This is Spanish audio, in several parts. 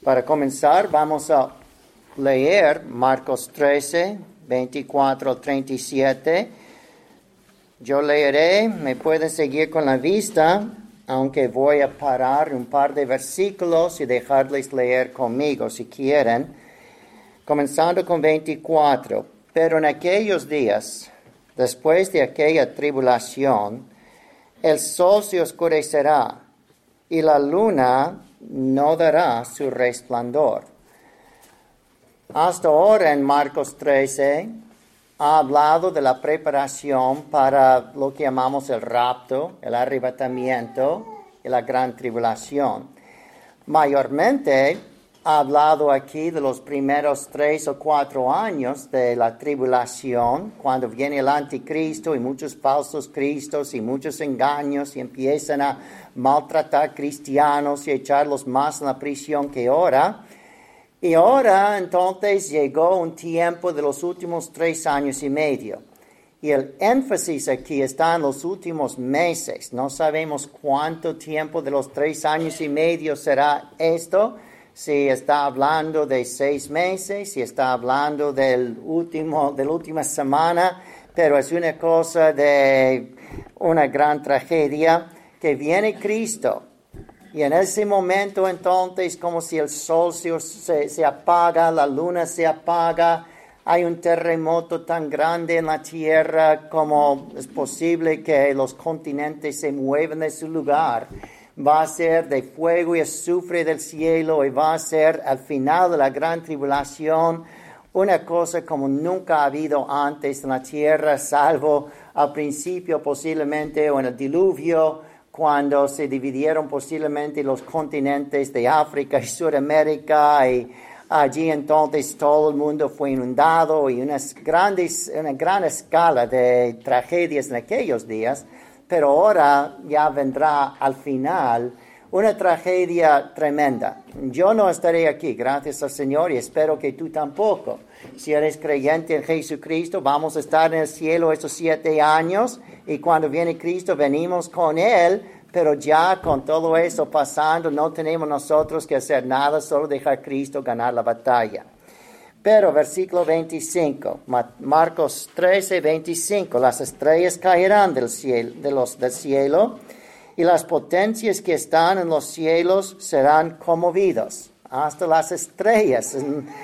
Para comenzar, vamos a leer Marcos 13, 24 al 37. Yo leeré, me pueden seguir con la vista, aunque voy a parar un par de versículos y dejarles leer conmigo si quieren. Comenzando con 24. Pero en aquellos días, después de aquella tribulación, el sol se oscurecerá y la luna no dará su resplandor. Hasta ahora en Marcos 13 ha hablado de la preparación para lo que llamamos el rapto, el arrebatamiento y la gran tribulación. Mayormente ha hablado aquí de los primeros 3 o 4 años de la tribulación, cuando viene el anticristo y muchos falsos cristos y muchos engaños y empiezan a maltratar cristianos y echarlos más en la prisión que ahora. Y ahora entonces llegó un tiempo de los últimos 3 años y medio. Y el énfasis aquí está en los últimos meses. No sabemos cuánto tiempo de los 3 años y medio será esto. Si está hablando de 6 meses, si está hablando de la última semana, pero es una cosa de una gran tragedia que viene Cristo. Y en ese momento entonces, como si el sol se apaga, la luna se apaga, hay un terremoto tan grande en la tierra como es posible que los continentes se muevan de su lugar. Va a ser de fuego y azufre del cielo y va a ser al final de la gran tribulación una cosa como nunca ha habido antes en la tierra, salvo al principio posiblemente o en el diluvio, cuando se dividieron posiblemente los continentes de África y Sudamérica y allí entonces todo el mundo fue inundado y una gran escala de tragedias en aquellos días. Pero ahora ya vendrá al final una tragedia tremenda. Yo no estaré aquí, gracias al Señor, y espero que tú tampoco. Si eres creyente en Jesucristo, vamos a estar en el cielo estos 7 años, y cuando viene Cristo venimos con Él, pero ya con todo eso pasando, no tenemos nosotros que hacer nada, solo dejar a Cristo ganar la batalla. Pero versículo 25, Marcos 13, 25, las estrellas caerán del cielo y las potencias que están en los cielos serán conmovidos. Hasta las estrellas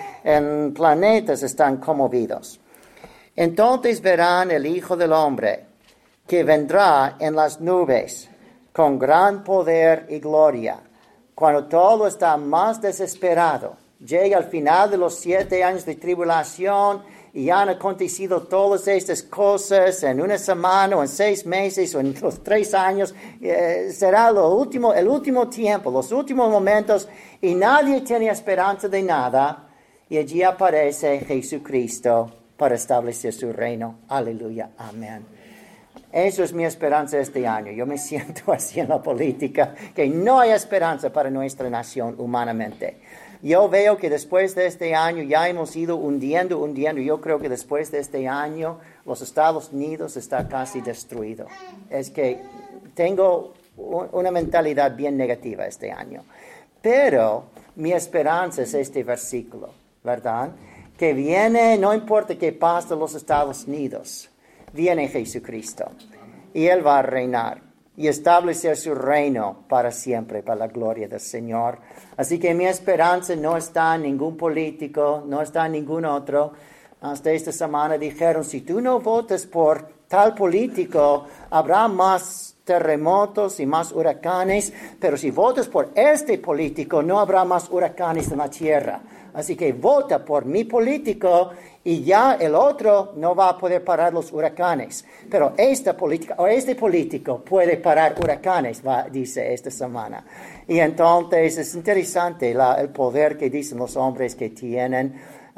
en planetas están conmovidos. Entonces verán el Hijo del Hombre que vendrá en las nubes con gran poder y gloria, cuando todo está más desesperado. Llega al final de los 7 años de tribulación y han acontecido todas estas cosas en una semana o en 6 meses o en los 3 años. Será el último tiempo, los últimos momentos y nadie tiene esperanza de nada. Y allí aparece Jesucristo para establecer su reino. Aleluya, amén. Eso es mi esperanza este año. Yo me siento así en la política, que no hay esperanza para nuestra nación humanamente. Yo veo que después de este año ya hemos ido hundiendo. Yo creo que después de este año los Estados Unidos está casi destruido. Es que tengo una mentalidad bien negativa este año. Pero mi esperanza es este versículo, ¿verdad? Que viene, no importa qué pase en los Estados Unidos, viene Jesucristo y Él va a reinar y establecer su reino para siempre, para la gloria del Señor. Así que mi esperanza no está en ningún político, no está en ningún otro. Hasta esta semana dijeron, si tú no votas por tal político, habrá más terremotos y más huracanes, pero si votas por este político, no habrá más huracanes en la tierra. Así que vota por mi político y ya el otro no va a poder parar los huracanes. Pero esta política o este político puede parar huracanes, dice esta semana. Y entonces es interesante el poder que dicen los hombres que tienen,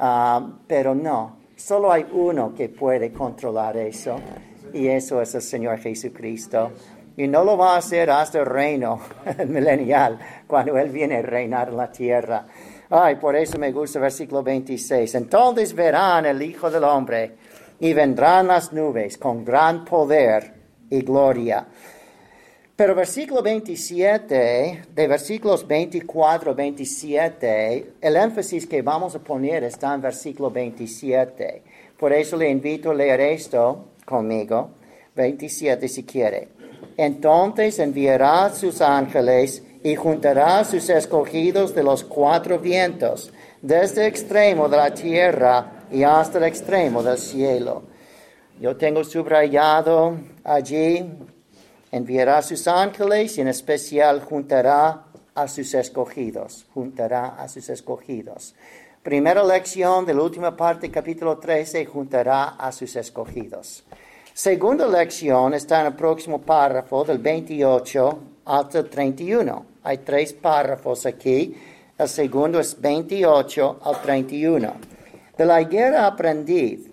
pero no, solo hay uno que puede controlar eso, y eso es el Señor Jesucristo. Y no lo va a hacer hasta el reino milenial, cuando Él viene a reinar en la tierra. Ay, por eso me gusta el versículo 26. Entonces verán el Hijo del Hombre y vendrán las nubes con gran poder y gloria. Pero versículo 27, de versículos 24 a 27, el énfasis que vamos a poner está en versículo 27. Por eso le invito a leer esto conmigo, 27 si quiere. Entonces enviará sus ángeles y juntará sus escogidos de los cuatro vientos, desde el extremo de la tierra y hasta el extremo del cielo. Yo tengo subrayado allí, enviará sus ángeles y en especial juntará a sus escogidos. Juntará a sus escogidos. Primera lección de la última parte, capítulo 13, juntará a sus escogidos. Segunda lección está en el próximo párrafo, del 28 hasta el 31. Hay 3 párrafos aquí. El segundo es 28 al 31. De la higuera aprended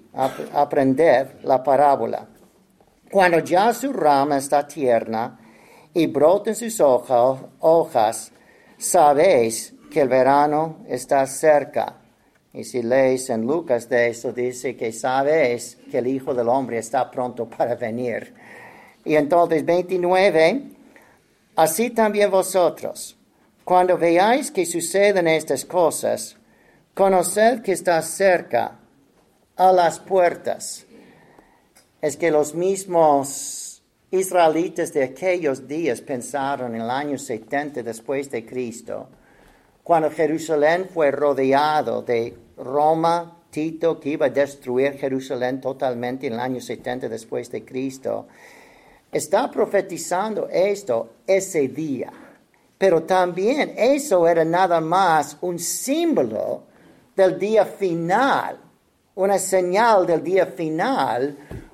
la parábola. Cuando ya su rama está tierna y broten sus hojas, sabéis que el verano está cerca. Y si lees en Lucas de eso, dice que sabéis que el Hijo del Hombre está pronto para venir. Y entonces 29, así también vosotros, cuando veáis que suceden estas cosas, conoced que está cerca, a las puertas. Es que los mismos israelitas de aquellos días pensaron en el año 70 después de Cristo, cuando Jerusalén fue rodeado de Roma, Tito, que iba a destruir Jerusalén totalmente en el año 70 después de Cristo, está profetizando esto ese día. Pero también eso era nada más un símbolo del día final, una señal del día final,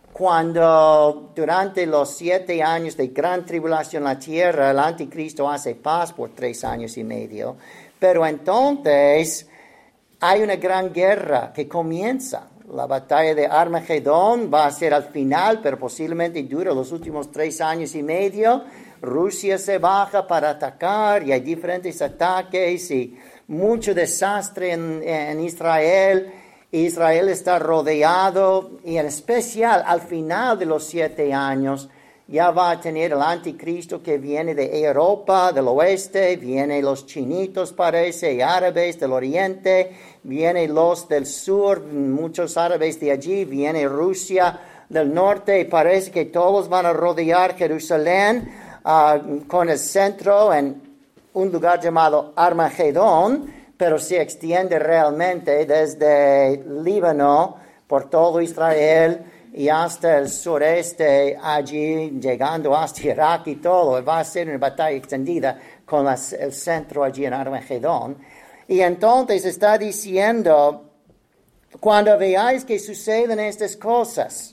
cuando durante los 7 años de gran tribulación en la tierra, el anticristo hace paz por 3 años y medio. Pero entonces hay una gran guerra que comienza. La batalla de Armagedón va a ser al final, pero posiblemente dura los últimos 3 años y medio. Rusia se baja para atacar y hay diferentes ataques y mucho desastre en Israel. Israel está rodeado y en especial al final de los 7 años ya va a tener el anticristo que viene de Europa, del oeste, vienen los chinitos parece, y árabes del oriente, vienen los del sur, muchos árabes de allí, viene Rusia del norte y parece que todos van a rodear Jerusalén con el centro en un lugar llamado Armagedón, pero se extiende realmente desde Líbano por todo Israel y hasta el sureste, allí llegando hasta Irak y todo. Va a ser una batalla extendida con el centro allí en Armagedón. Y entonces está diciendo, cuando veáis que suceden estas cosas,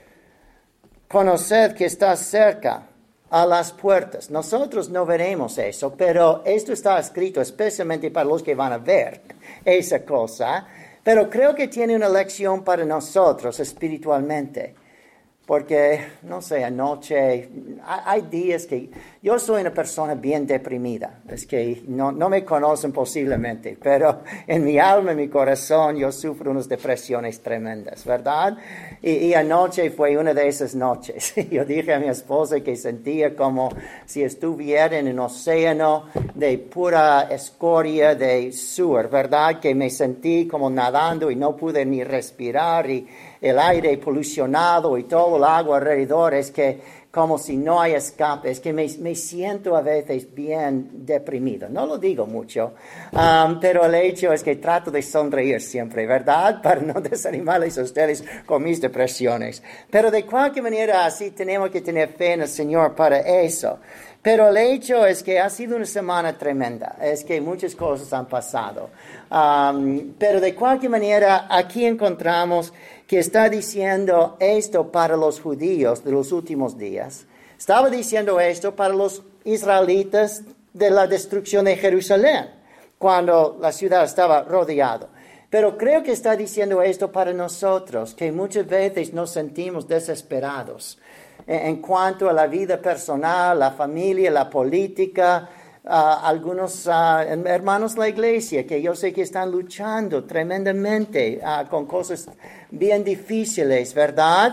conoced que está cerca, a las puertas. Nosotros no veremos eso, pero esto está escrito especialmente para los que van a ver esa cosa. Pero creo que tiene una lección para nosotros espiritualmente. Porque, no sé, anoche, hay días que yo soy una persona bien deprimida. Es que no me conocen posiblemente, pero en mi alma, en mi corazón, yo sufro unas depresiones tremendas, ¿verdad? Y anoche fue una de esas noches. Yo dije a mi esposa que sentía como si estuviera en un océano de pura escoria de sur, ¿verdad? Que me sentí como nadando y no pude ni respirar y el aire polucionado y todo el agua alrededor, es que como si no hay escape, es que me siento a veces bien deprimido. No lo digo mucho, pero el hecho es que trato de sonreír siempre, ¿verdad? Para no desanimarles a ustedes con mis depresiones. Pero de cualquier manera, así tenemos que tener fe en el Señor para eso. Pero el hecho es que ha sido una semana tremenda, es que muchas cosas han pasado. Pero de cualquier manera, aquí encontramos que está diciendo esto para los judíos de los últimos días. Estaba diciendo esto para los israelitas de la destrucción de Jerusalén, cuando la ciudad estaba rodeada. Pero creo que está diciendo esto para nosotros, que muchas veces nos sentimos desesperados en cuanto a la vida personal, la familia, la política. Algunos hermanos de la iglesia que yo sé que están luchando tremendamente con cosas bien difíciles, ¿verdad?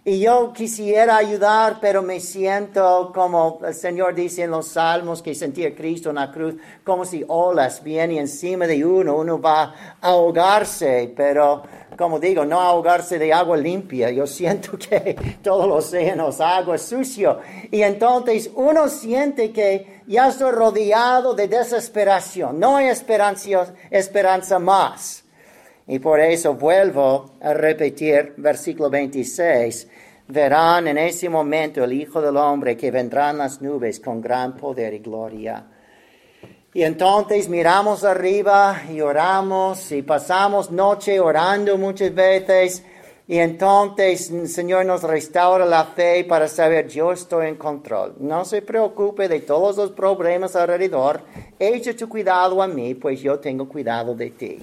Y yo quisiera ayudar, pero me siento como el Señor dice en los Salmos que sentía Cristo en la cruz, como si olas vienen encima de uno va a ahogarse, pero como digo, no ahogarse de agua limpia. Yo siento que todos los océanos, agua sucio. Y entonces uno siente que ya estoy rodeado de desesperación. No hay esperanza más. Y por eso vuelvo a repetir versículo 26. Verán en ese momento el Hijo del Hombre que vendrá en las nubes con gran poder y gloria. Y entonces miramos arriba y oramos y pasamos noche orando muchas veces. Y entonces el Señor nos restaura la fe para saber yo estoy en control. No se preocupe de todos los problemas alrededor. Echa tu cuidado a mí, pues yo tengo cuidado de ti.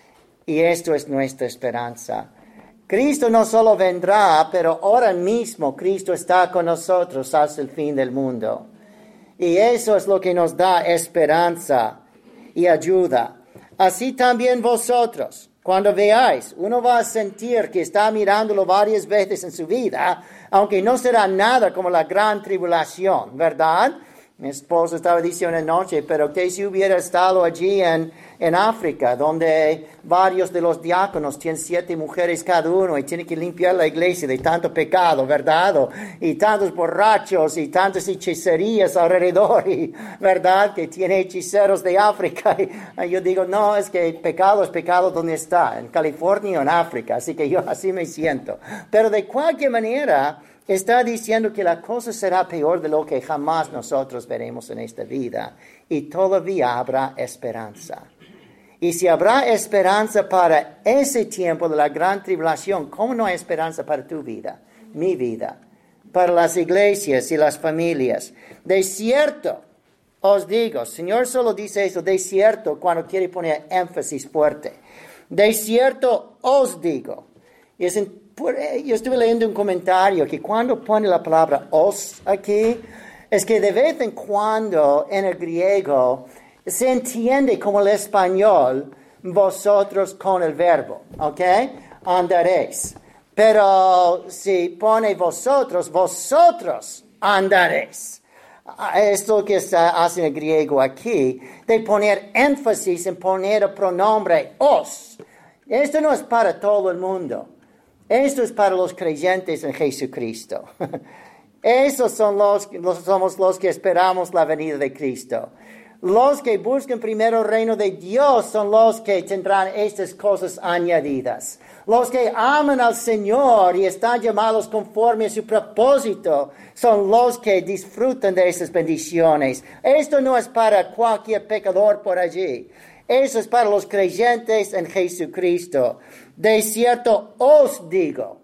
Y esto es nuestra esperanza. Cristo no solo vendrá, pero ahora mismo Cristo está con nosotros hasta el fin del mundo. Y eso es lo que nos da esperanza y ayuda. Así también vosotros, cuando veáis, uno va a sentir que está mirándolo varias veces en su vida, aunque no será nada como la gran tribulación, ¿verdad? Mi esposo estaba diciendo anoche, pero que si hubiera estado allí en África, donde varios de los diáconos tienen 7 mujeres cada uno y tienen que limpiar la iglesia de tanto pecado, ¿verdad? Y tantos borrachos y tantas hechicerías alrededor, y, ¿verdad? Que tiene hechiceros de África. Y yo digo, no, es que pecado es pecado donde está, en California o en África. Así que yo así me siento. Pero de cualquier manera, está diciendo que la cosa será peor de lo que jamás nosotros veremos en esta vida. Y todavía habrá esperanza. Y si habrá esperanza para ese tiempo de la gran tribulación, ¿cómo no hay esperanza para tu vida, mi vida, para las iglesias y las familias? De cierto, os digo, el Señor solo dice eso, de cierto, cuando quiere poner énfasis fuerte. De cierto, os digo. Y yo estuve leyendo un comentario que cuando pone la palabra os aquí, es que de vez en cuando en el griego se entiende como el español, vosotros con el verbo, ¿ok? Andaréis. Pero si pone vosotros, vosotros andaréis. Esto que hace el griego aquí, de poner énfasis en poner el pronombre os. Esto no es para todo el mundo. Esto es para los creyentes en Jesucristo. Esos somos los que esperamos la venida de Cristo. Los que buscan primero el reino de Dios son los que tendrán estas cosas añadidas. Los que aman al Señor y están llamados conforme a su propósito son los que disfrutan de esas bendiciones. Esto no es para cualquier pecador por allí. Eso es para los creyentes en Jesucristo. De cierto os digo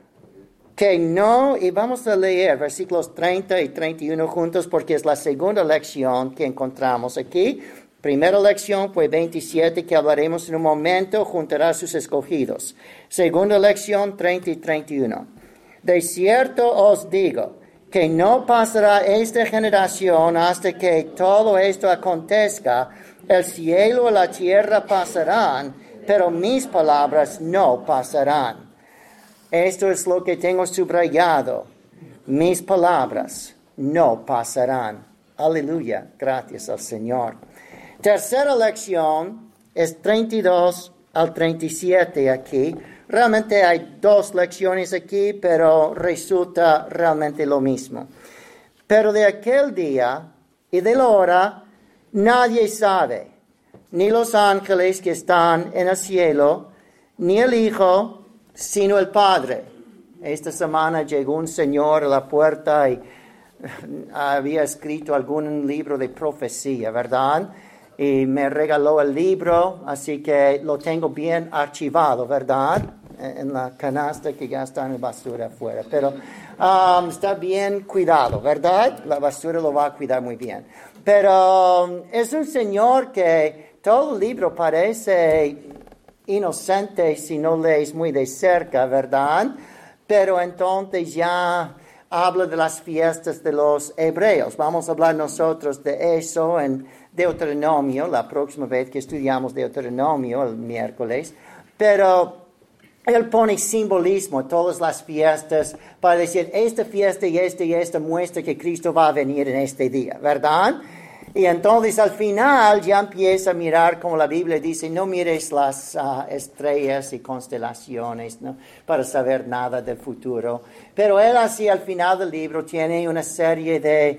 que no, y vamos a leer versículos 30 y 31 juntos porque es la segunda lección que encontramos aquí. Primera lección fue 27 que hablaremos en un momento, juntará a sus escogidos. Segunda lección 30 y 31. De cierto os digo que no pasará esta generación hasta que todo esto acontezca. El cielo y la tierra pasarán, pero mis palabras no pasarán. Esto es lo que tengo subrayado. Mis palabras no pasarán. Aleluya. Gracias al Señor. Tercera lección es 32 al 37 aquí. Realmente hay 2 lecciones aquí, pero resulta realmente lo mismo. Pero de aquel día y de la hora nadie sabe, ni los ángeles que están en el cielo, ni el Hijo, sino el Padre. Esta semana llegó un señor a la puerta y había escrito algún libro de profecía, ¿verdad? Y me regaló el libro, así que lo tengo bien archivado, ¿verdad? En la canasta que ya está en la basura afuera. Pero está bien cuidado, ¿verdad? La basura lo va a cuidar muy bien. Pero es un señor que todo el libro parece inocente si no lees muy de cerca, ¿verdad? Pero entonces ya habla de las fiestas de los hebreos. Vamos a hablar nosotros de eso en Deuteronomio, la próxima vez que estudiamos Deuteronomio, el miércoles. Pero Él pone simbolismo en todas las fiestas para decir, esta fiesta y esta muestra que Cristo va a venir en este día, ¿verdad? Y entonces al final ya empieza a mirar, como la Biblia dice, no mires las estrellas y constelaciones, ¿no? Para saber nada del futuro. Pero él así al final del libro tiene una serie de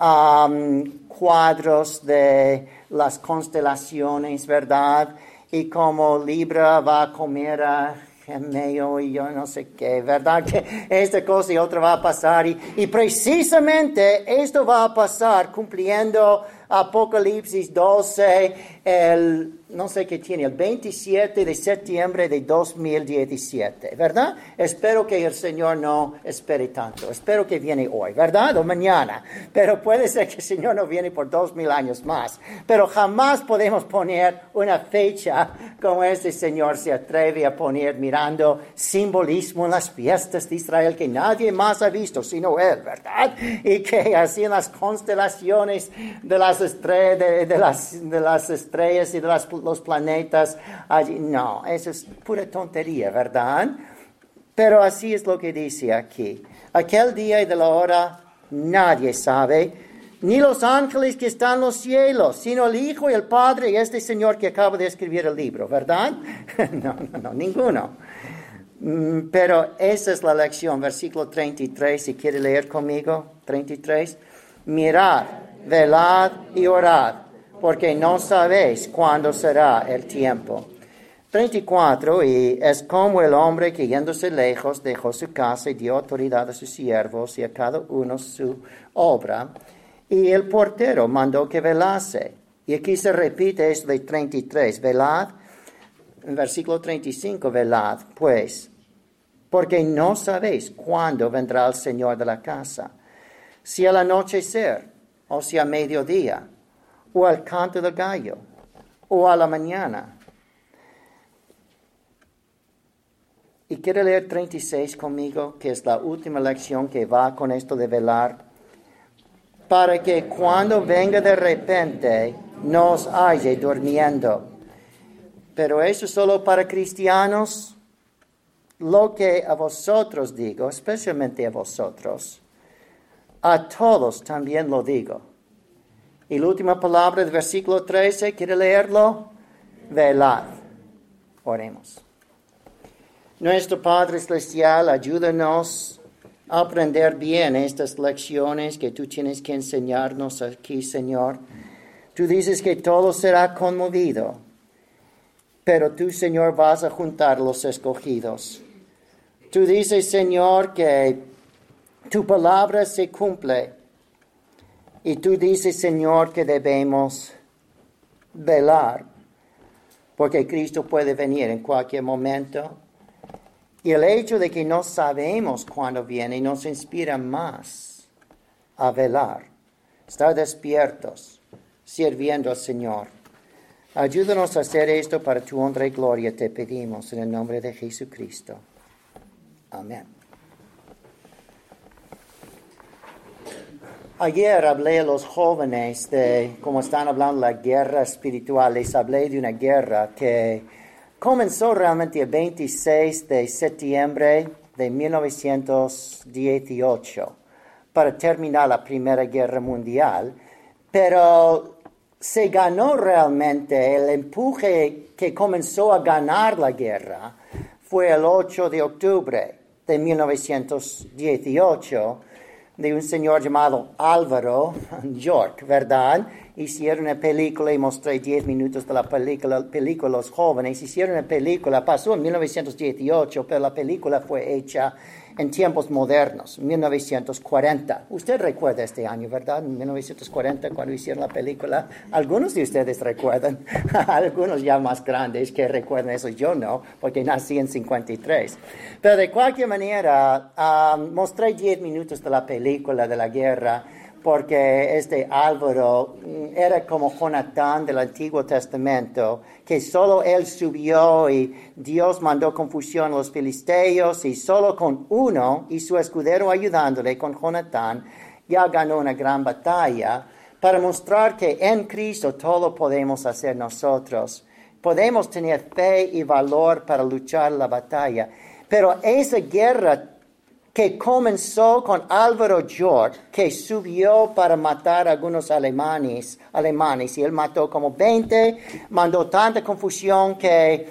cuadros de las constelaciones, ¿verdad? Y como Libra va a comer a Gemeo y yo no sé qué, ¿verdad? Que esta cosa y otra va a pasar. Y precisamente esto va a pasar cumpliendo Apocalipsis 12, no sé qué tiene, el 27 de septiembre de 2017, ¿verdad? Espero que el Señor no espere tanto. Espero que viene hoy, ¿verdad? O mañana. Pero puede ser que el Señor no viene por 2000 años más. Pero jamás podemos poner una fecha como este Señor se atreve a poner mirando simbolismo en las fiestas de Israel que nadie más ha visto sino Él, ¿verdad? Y que así en las constelaciones de las estrellas y de los planetas allí. No, eso es pura tontería, ¿verdad? Pero así es lo que dice aquí. Aquel día y de la hora nadie sabe, ni los ángeles que están en los cielos, sino el Hijo y el Padre y este Señor que acaba de escribir el libro, ¿verdad? No, ninguno. Pero esa es la lección, versículo 33, si quiere leer conmigo, 33. Mirad, velad y orad, porque no sabéis cuándo será el tiempo. 34, y es como el hombre que yéndose lejos dejó su casa y dio autoridad a sus siervos y a cada uno su obra, y el portero mandó que velase. Y aquí se repite esto de 33, velad, en versículo 35, velad, pues, porque no sabéis cuándo vendrá el Señor de la casa, si al anochecer, o si a mediodía, o al canto del gallo, o a la mañana. Y quiere leer 36 conmigo, que es la última lección que va con esto de velar, para que cuando venga de repente no os halle durmiendo. Pero eso es solo para cristianos. Lo que a vosotros digo, especialmente a vosotros, a todos también lo digo. Y la última palabra del versículo 13, ¿quiere leerlo? Velad. Oremos. Nuestro Padre Celestial, ayúdanos a aprender bien estas lecciones que tú tienes que enseñarnos aquí, Señor. Tú dices que todo será conmovido, pero tú, Señor, vas a juntar los escogidos. Tú dices, Señor, que tu palabra se cumple. Y tú dices, Señor, que debemos velar, porque Cristo puede venir en cualquier momento. Y el hecho de que no sabemos cuándo viene nos inspira más a velar, estar despiertos, sirviendo al Señor. Ayúdanos a hacer esto para tu honra y gloria, te pedimos en el nombre de Jesucristo. Amén. Ayer hablé a los jóvenes de cómo están hablando de la guerra espiritual. Les hablé de una guerra que comenzó realmente el 26 de septiembre de 1918 para terminar la Primera Guerra Mundial, pero se ganó realmente el empuje que comenzó a ganar la guerra. Fue el 8 de octubre de 1918, de un señor llamado Álvaro York, ¿verdad? Hicieron una película y mostré 10 minutos de la película a los jóvenes. Hicieron una película, pasó en 1918, pero la película fue hecha en tiempos modernos, 1940. Usted recuerda este año, ¿verdad? En 1940, cuando hicieron la película. Algunos de ustedes recuerdan, algunos ya más grandes que recuerdan eso. Yo no, porque nací en 53. Pero de cualquier manera, mostré 10 minutos de la película de la guerra, porque este Álvaro era como Jonatán del Antiguo Testamento, que solo él subió y Dios mandó confusión a los filisteos, y solo con uno y su escudero ayudándole, con Jonatán, ya ganó una gran batalla para mostrar que en Cristo todo podemos hacer nosotros. podemos tener fe y valor para luchar la batalla. Pero esa guerra que comenzó con Álvaro York, que subió para matar a algunos alemanes, y él mató como 20, mandó tanta confusión que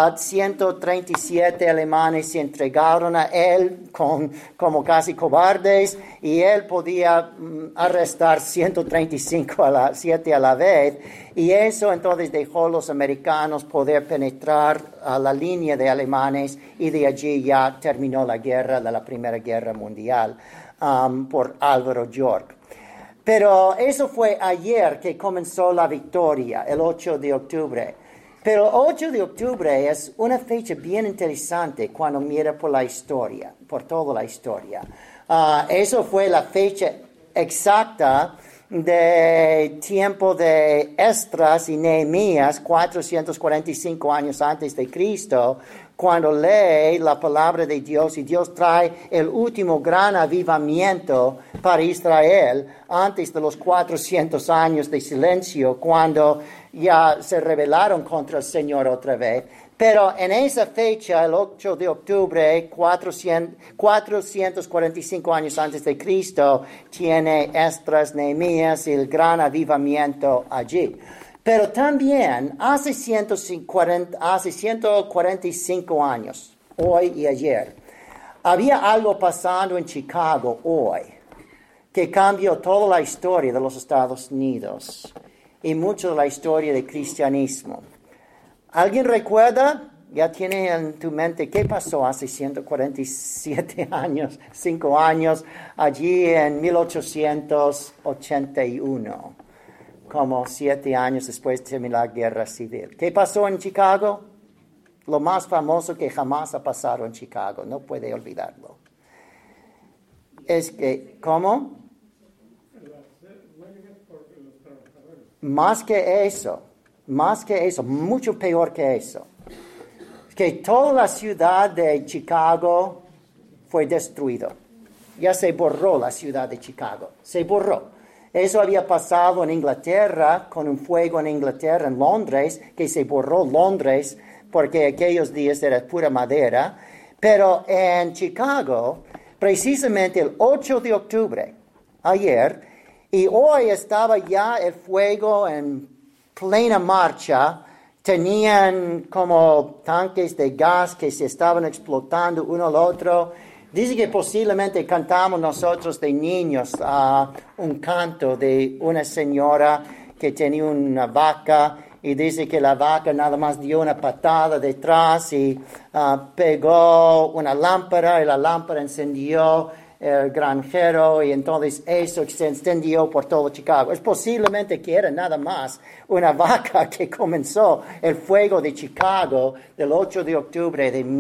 137 alemanes se entregaron a él como casi cobardes, y él podía arrestar 135 a la vez, y eso entonces dejó a los americanos poder penetrar a la línea de alemanes, y de allí ya terminó la guerra de la Primera Guerra Mundial por Álvaro York. Pero eso fue ayer que comenzó la victoria, el 8 de octubre. Pero el 8 de octubre es una fecha bien interesante cuando mira por la historia, por toda la historia. Eso fue la fecha exacta de tiempo de Esdras y Nehemías, 445 años antes de Cristo, cuando lee la palabra de Dios y Dios trae el último gran avivamiento para Israel antes de los 400 años de silencio, cuando ya se rebelaron contra el Señor otra vez. Pero en esa fecha, el 8 de octubre, 445 años antes de Cristo, tiene Esdras, Nehemías y el gran avivamiento allí. Pero también hace 145 años, hoy y ayer, había algo pasando en Chicago hoy que cambió toda la historia de los Estados Unidos y mucho de la historia del cristianismo. ¿Alguien recuerda? Ya tiene en tu mente qué pasó hace 147 años, 5 años, allí en 1881, como 7 años después de terminar la Guerra Civil. ¿Qué pasó en Chicago? Lo más famoso que jamás ha pasado en Chicago, no puede olvidarlo. Es que, ¿cómo? Más que eso, mucho peor que eso. Que toda la ciudad de Chicago fue destruida. Ya se borró la ciudad de Chicago, se borró. Eso había pasado en Inglaterra, con un fuego en Inglaterra, en Londres, que se borró Londres, porque aquellos días era pura madera. Pero en Chicago, precisamente el 8 de octubre, ayer, y hoy estaba ya el fuego en plena marcha. Tenían como tanques de gas que se estaban explotando uno al otro. Dice que posiblemente cantamos nosotros de niños un canto de una señora que tenía una vaca, y dice que la vaca nada más dio una patada detrás y pegó una lámpara, y la lámpara encendió el granjero, y entonces eso se extendió por todo Chicago. Es posiblemente que era nada más una vaca que comenzó el fuego de Chicago del 8 de octubre de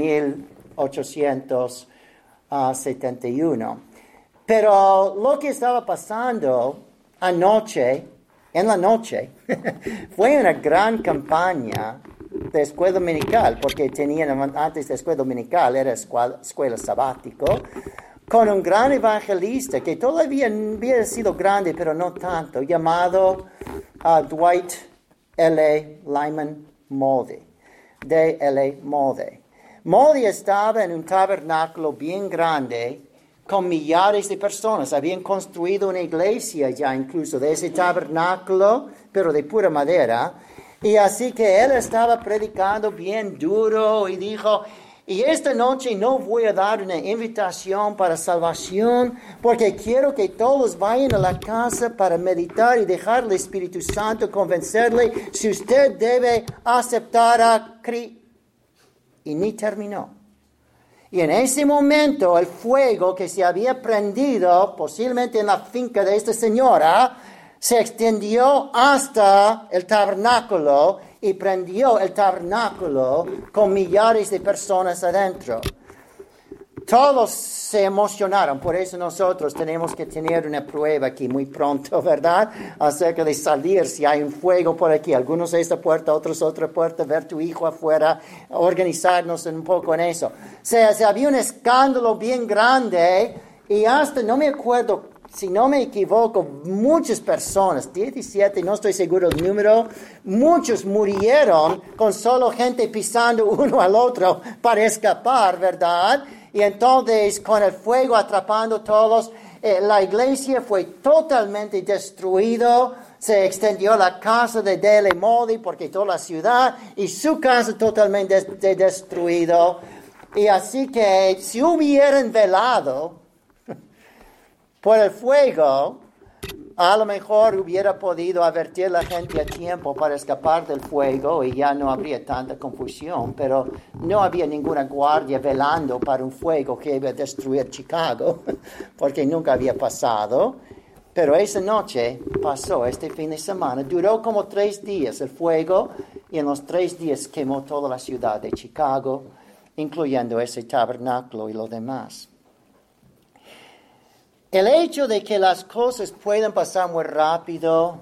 1871. Pero lo que estaba pasando anoche, en la noche, fue una gran campaña de escuela dominical, porque tenían antes de escuela dominical, era escuela sabático, con un gran evangelista que todavía había sido grande, pero no tanto, llamado Dwight L. Lyman Moody. D.L. Moody. Moody estaba en un tabernáculo bien grande con millares de personas. Habían construido una iglesia ya incluso de ese tabernáculo, pero de pura madera. Y así que él estaba predicando bien duro y dijo: y esta noche no voy a dar una invitación para salvación, porque quiero que todos vayan a la casa para meditar y dejar al Espíritu Santo convencerle si usted debe aceptar a Cristo. Y ni terminó. Y en ese momento el fuego que se había prendido, posiblemente en la finca de esta señora, se extendió hasta el tabernáculo y prendió el tabernáculo con millares de personas adentro. Todos se emocionaron, por eso nosotros tenemos que tener una prueba aquí muy pronto, ¿verdad? Acerca de salir, si hay un fuego por aquí, algunos de esta puerta, otros otra puerta, ver tu hijo afuera, organizarnos un poco en eso. O sea, había un escándalo bien grande y hasta, no me acuerdo si no me equivoco, muchas personas, 17, no estoy seguro del número, muchos murieron con solo gente pisando uno al otro para escapar, ¿verdad? Y entonces con el fuego atrapando todos, la iglesia fue totalmente destruida. Se extendió la casa de Dele Moody porque toda la ciudad y su casa totalmente destruida. Y así que si hubieran velado por el fuego, a lo mejor hubiera podido advertir a la gente a tiempo para escapar del fuego y ya no habría tanta confusión, pero no había ninguna guardia velando para un fuego que iba a destruir Chicago, porque nunca había pasado. Pero esa noche pasó, este fin de semana, duró como 3 días el fuego y en los 3 días quemó toda la ciudad de Chicago, incluyendo ese tabernáculo y lo demás. El hecho de que las cosas puedan pasar muy rápido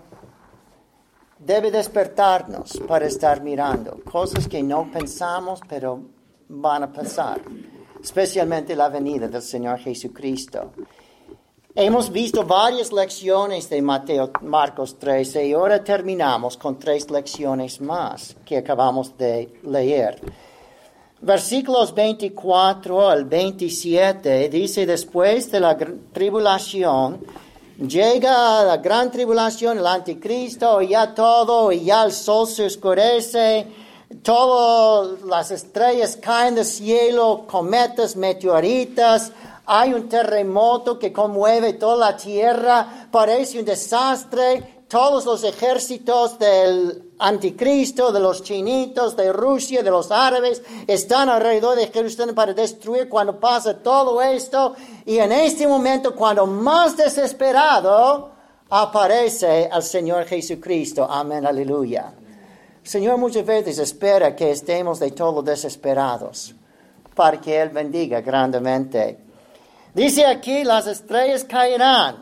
debe despertarnos para estar mirando cosas que no pensamos pero van a pasar, especialmente la venida del Señor Jesucristo. Hemos visto varias lecciones de Marcos 13 y ahora terminamos con 3 lecciones más que acabamos de leer. Versículos 24 al 27 dice: después de la tribulación, llega la gran tribulación, el anticristo, y ya el sol se oscurece, todas las estrellas caen del cielo, cometas, meteoritas, hay un terremoto que conmueve toda la tierra, parece un desastre. Todos los ejércitos del anticristo, de los chinitos, de Rusia, de los árabes, están alrededor de Jerusalén para destruir cuando pasa todo esto. Y en este momento, cuando más desesperado, aparece el Señor Jesucristo. Amén, aleluya. El Señor muchas veces espera que estemos de todo desesperados para que Él bendiga grandemente. Dice aquí, las estrellas caerán.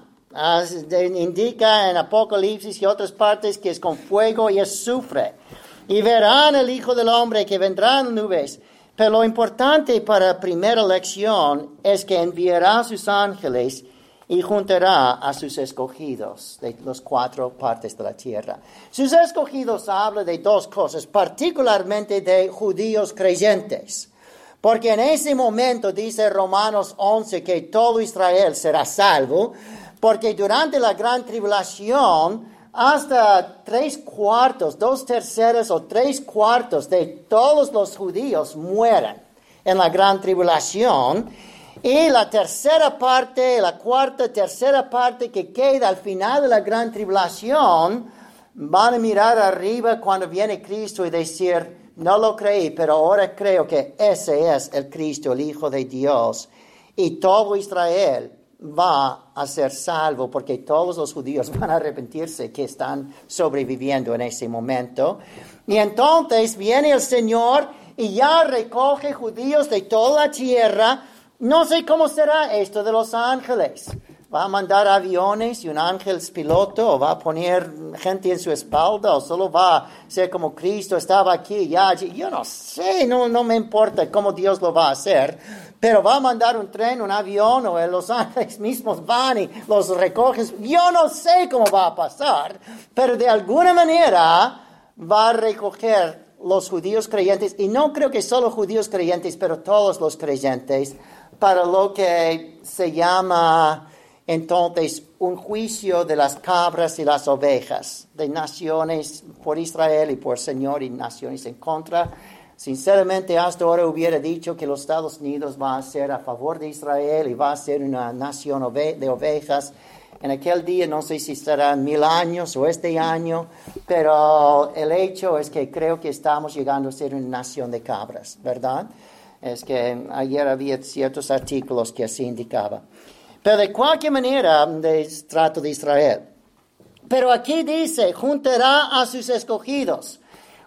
Indica en Apocalipsis y otras partes que es con fuego y azufre. Y verán el Hijo del Hombre que vendrá en nubes. Pero lo importante para la primera lección es que enviará a sus ángeles y juntará a sus escogidos de las 4 partes de la tierra. Sus escogidos habla de 2 cosas, particularmente de judíos creyentes. Porque en ese momento dice Romanos 11 que todo Israel será salvo. Porque durante la gran tribulación, hasta 3/4, 2/3 o 3/4 de todos los judíos mueren en la gran tribulación. Y la tercera parte, la cuarta, tercera parte que queda al final de la gran tribulación, van a mirar arriba cuando viene Cristo y decir: no lo creí, pero ahora creo que ese es el Cristo, el Hijo de Dios. Y todo Israel va a ser salvo porque todos los judíos van a arrepentirse que están sobreviviendo en ese momento. Y entonces viene el Señor y ya recoge judíos de toda la tierra. No sé cómo será esto de los ángeles. ¿Va a mandar aviones y un ángel es piloto? ¿O va a poner gente en su espalda? ¿O solo va a ser como Cristo estaba aquí y allí? Yo no sé, no me importa cómo Dios lo va a hacer. Pero va a mandar un tren, un avión, o los ángeles mismos van y los recogen. Yo no sé cómo va a pasar, pero de alguna manera va a recoger los judíos creyentes. Y no creo que solo judíos creyentes, pero todos los creyentes, para lo que se llama entonces un juicio de las cabras y las ovejas, de naciones por Israel y por Señor y naciones en contra. Sinceramente, hasta ahora hubiera dicho que los Estados Unidos va a ser a favor de Israel y va a ser una nación de ovejas. En aquel día, no sé si serán 1000 años o este año, pero el hecho es que creo que estamos llegando a ser una nación de cabras, ¿verdad? Es que ayer había ciertos artículos que así indicaba. Pero de cualquier manera, trato de Israel. Pero aquí dice, juntará a sus escogidos.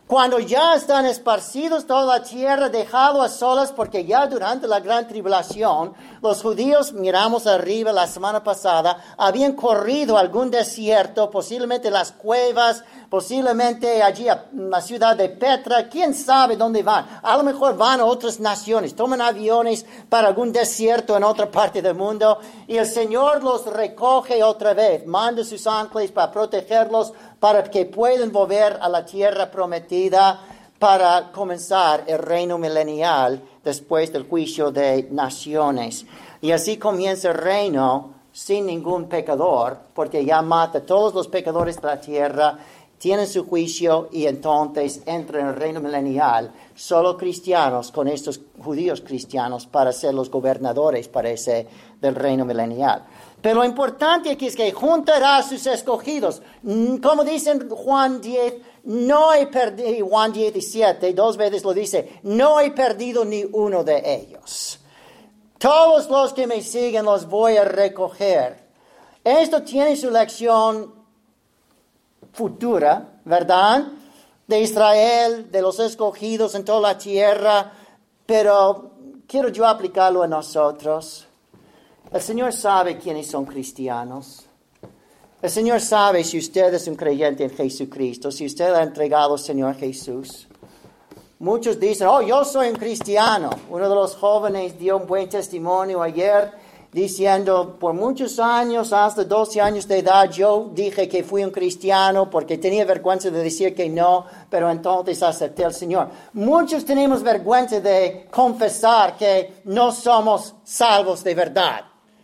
Cuando ya están esparcidos toda la tierra, dejado a solas, porque ya durante la gran tribulación, los judíos, miramos arriba la semana pasada, habían corrido a algún desierto, posiblemente las cuevas, posiblemente allí a la ciudad de Petra, quién sabe dónde van. A lo mejor van a otras naciones, toman aviones para algún desierto en otra parte del mundo, y el Señor los recoge otra vez, manda sus ángeles para protegerlos, para que puedan volver a la tierra prometida para comenzar el reino milenial después del juicio de naciones. Y así comienza el reino sin ningún pecador, porque ya mata a todos los pecadores de la tierra, tienen su juicio y entonces entra en el reino milenial solo cristianos con estos judíos cristianos para ser los gobernadores, parece, del reino milenial. Pero lo importante aquí es que juntará a sus escogidos. Como dice en Juan 10, no he perdido, Juan 17, 2 veces lo dice, no he perdido ni uno de ellos. Todos los que me siguen los voy a recoger. Esto tiene su lección futura, ¿verdad? De Israel, de los escogidos en toda la tierra, pero quiero yo aplicarlo a nosotros. El Señor sabe quiénes son cristianos. El Señor sabe si usted es un creyente en Jesucristo, si usted ha entregado al Señor Jesús. Muchos dicen, yo soy un cristiano. Uno de los jóvenes dio un buen testimonio ayer diciendo, por muchos años, hasta 12 años de edad, yo dije que fui un cristiano porque tenía vergüenza de decir que no, pero entonces acepté al Señor. Muchos tenemos vergüenza de confesar que no somos salvos de verdad.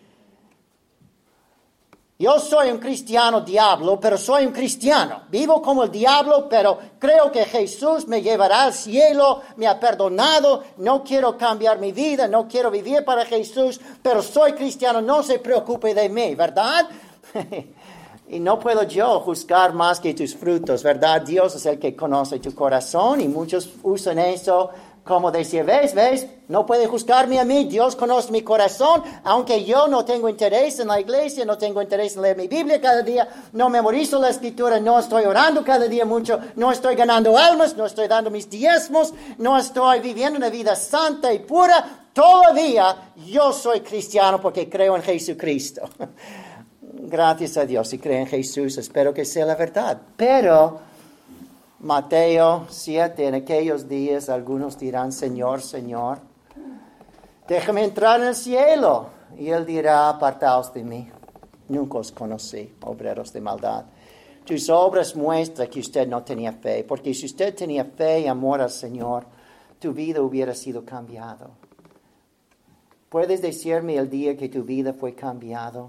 Yo soy un cristiano diablo, pero soy un cristiano. Vivo como el diablo, pero creo que Jesús me llevará al cielo, me ha perdonado, no quiero cambiar mi vida, no quiero vivir para Jesús, pero soy cristiano, no se preocupe de mí, ¿verdad? Y no puedo yo juzgar más que tus frutos, ¿verdad? Dios es el que conoce tu corazón y muchos usan eso como decir, ¿ves? No puede juzgarme a mí, Dios conoce mi corazón, aunque yo no tengo interés en la iglesia, no tengo interés en leer mi Biblia cada día, no memorizo la escritura, no estoy orando cada día mucho, no estoy ganando almas, no estoy dando mis diezmos, no estoy viviendo una vida santa y pura, todavía yo soy cristiano porque creo en Jesucristo. Gracias a Dios, si creo en Jesús, espero que sea la verdad, pero Mateo 7, en aquellos días algunos dirán, Señor, Señor, déjame entrar en el cielo. Y él dirá, apartaos de mí, nunca os conocí, obreros de maldad. Tus obras muestran que usted no tenía fe, porque si usted tenía fe y amor al Señor, tu vida hubiera sido cambiado. ¿Puedes decirme el día que tu vida fue cambiado?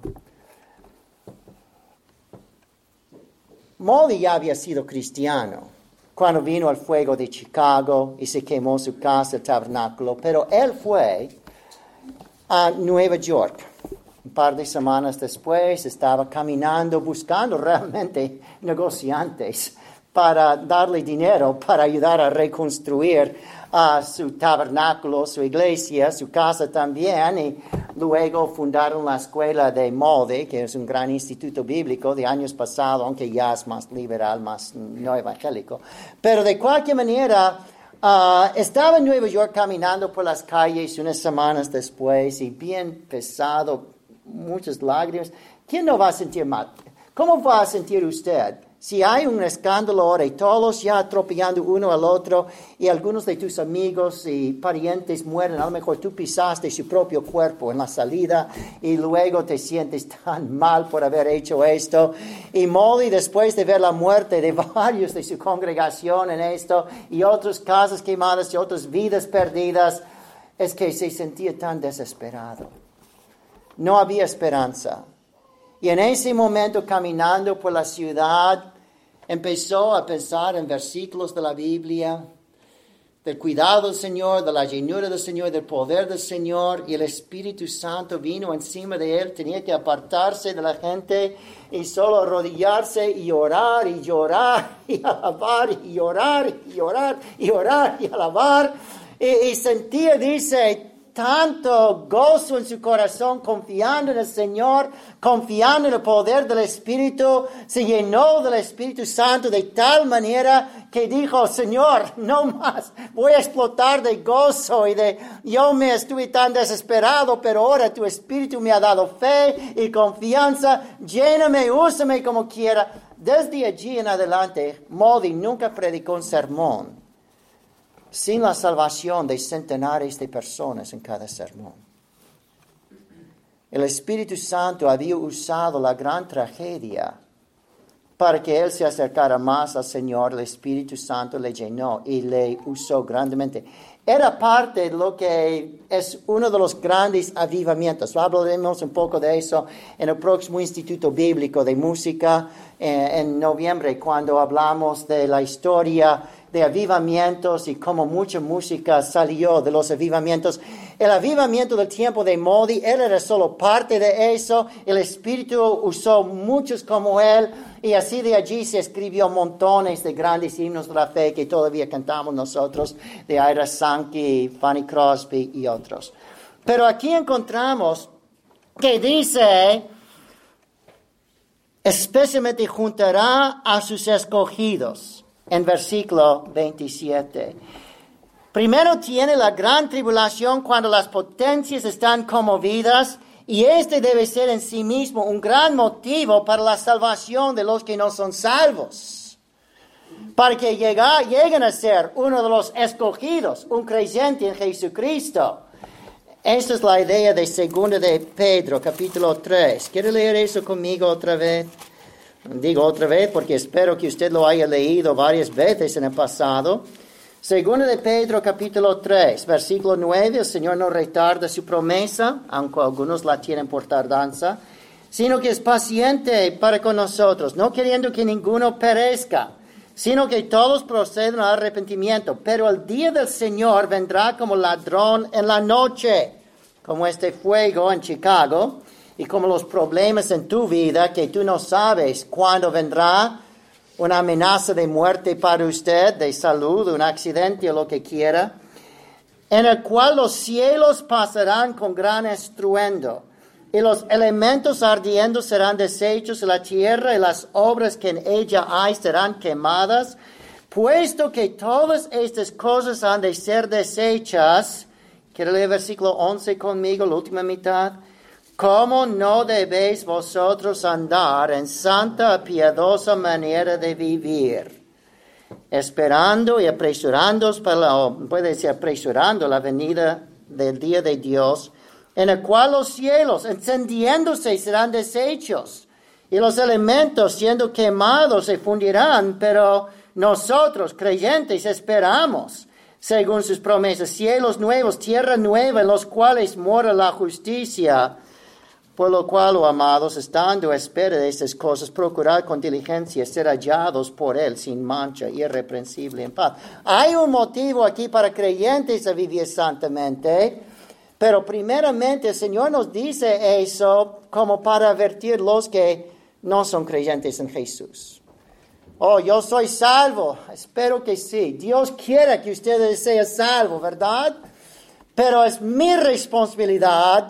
Molly ya había sido cristiano cuando vino al fuego de Chicago y se quemó su casa, el tabernáculo, pero él fue a Nueva York. Un par de semanas después estaba caminando, buscando realmente negociantes para darle dinero, para ayudar a reconstruir su tabernáculo, su iglesia, su casa también, y luego fundaron la escuela de Molde, que es un gran instituto bíblico de años pasados, aunque ya es más liberal, más no evangélico. Pero de cualquier manera, estaba en Nueva York caminando por las calles unas semanas después y bien pesado, muchas lágrimas. ¿Quién no va a sentir mal? ¿Cómo va a sentir usted? Si hay un escándalo ahora y todos ya atropellando uno al otro y algunos de tus amigos y parientes mueren, a lo mejor tú pisaste su propio cuerpo en la salida y luego te sientes tan mal por haber hecho esto. Y Molly, después de ver la muerte de varios de su congregación en esto y otras casas quemadas y otras vidas perdidas, es que se sentía tan desesperado. No había esperanza. Y en ese momento, caminando por la ciudad, empezó a pensar en versículos de la Biblia, del cuidado del Señor, de la llenura del Señor, del poder del Señor, y el Espíritu Santo vino encima de él. Tenía que apartarse de la gente y solo arrodillarse y orar y llorar y alabar y orar y orar y orar y alabar. Y sentía, dice, tanto gozo en su corazón, confiando en el Señor, confiando en el poder del Espíritu, se llenó del Espíritu Santo de tal manera que dijo, Señor, no más, voy a explotar de gozo yo me estuve tan desesperado, pero ahora tu Espíritu me ha dado fe y confianza, lléname, úsame como quiera. Desde allí en adelante, Moody nunca predicó un sermón sin la salvación de centenares de personas en cada sermón. El Espíritu Santo había usado la gran tragedia para que él se acercara más al Señor. El Espíritu Santo le llenó y le usó grandemente. Era parte de lo que es uno de los grandes avivamientos. Hablaremos un poco de eso en el próximo Instituto Bíblico de Música en noviembre, cuando hablamos de la historia de avivamientos y cómo mucha música salió de los avivamientos. El avivamiento del tiempo de Moody, él era solo parte de eso. El Espíritu usó muchos como él, y así de allí se escribió montones de grandes himnos de la fe que todavía cantamos nosotros, de Ira Sankey, Fanny Crosby y otros. Pero aquí encontramos que dice, especialmente juntará a sus escogidos, en versículo 27. Primero tiene la gran tribulación cuando las potencias están conmovidas, y este debe ser en sí mismo un gran motivo para la salvación de los que no son salvos, para que lleguen a ser uno de los escogidos, un creyente en Jesucristo. Esta es la idea de 2 de Pedro, capítulo 3. ¿Quiere leer eso conmigo otra vez? Digo otra vez porque espero que usted lo haya leído varias veces en el pasado. 2 de Pedro, capítulo 3, versículo 9. El Señor no retarda su promesa, aunque algunos la tienen por tardanza, sino que es paciente para con nosotros, no queriendo que ninguno perezca, sino que todos procedan al arrepentimiento. Pero el día del Señor vendrá como ladrón en la noche, como este fuego en Chicago, y como los problemas en tu vida que tú no sabes cuándo vendrá, una amenaza de muerte para usted, de salud, un accidente o lo que quiera, en el cual los cielos pasarán con gran estruendo, y los elementos ardiendo serán deshechos de la tierra, y las obras que en ella hay serán quemadas, puesto que todas estas cosas han de ser deshechas. ¿Quiere leer el versículo 11 conmigo, la última mitad? ¿Cómo no debéis vosotros andar en santa, piadosa manera de vivir, esperando y apresurándoos apresurando la venida del día de Dios, en el cual los cielos, encendiéndose, serán deshechos, y los elementos, siendo quemados, se fundirán, pero nosotros, creyentes, esperamos, según sus promesas, cielos nuevos, tierra nueva, en los cuales mora la justicia. Por lo cual, oh amados, estando a espera de estas cosas, procurad con diligencia ser hallados por Él sin mancha, irreprensible en paz. Hay un motivo aquí para creyentes a vivir santamente, pero primeramente el Señor nos dice eso como para advertir los que no son creyentes en Jesús. Oh, yo soy salvo. Espero que sí. Dios quiere que ustedes sean salvos, ¿verdad? Pero es mi responsabilidad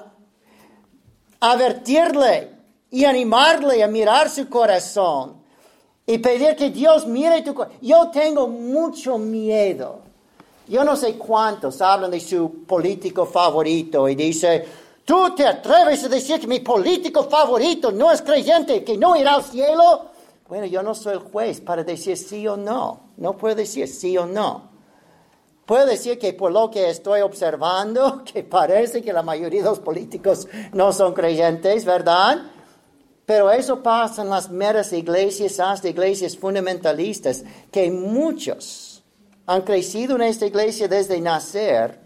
advertirle y animarle a mirar su corazón y pedir que Dios mire tu corazón. Yo tengo mucho miedo. Yo no sé cuántos hablan de su político favorito y dice, ¿tú te atreves a decir que mi político favorito no es creyente, que no irá al cielo? Bueno, yo no soy el juez para decir sí o no. No puedo decir sí o no. Puedo decir que por lo que estoy observando, que parece que la mayoría de los políticos no son creyentes, ¿verdad? Pero eso pasa en las meras iglesias, hasta iglesias fundamentalistas, que muchos han crecido en esta iglesia desde nacer,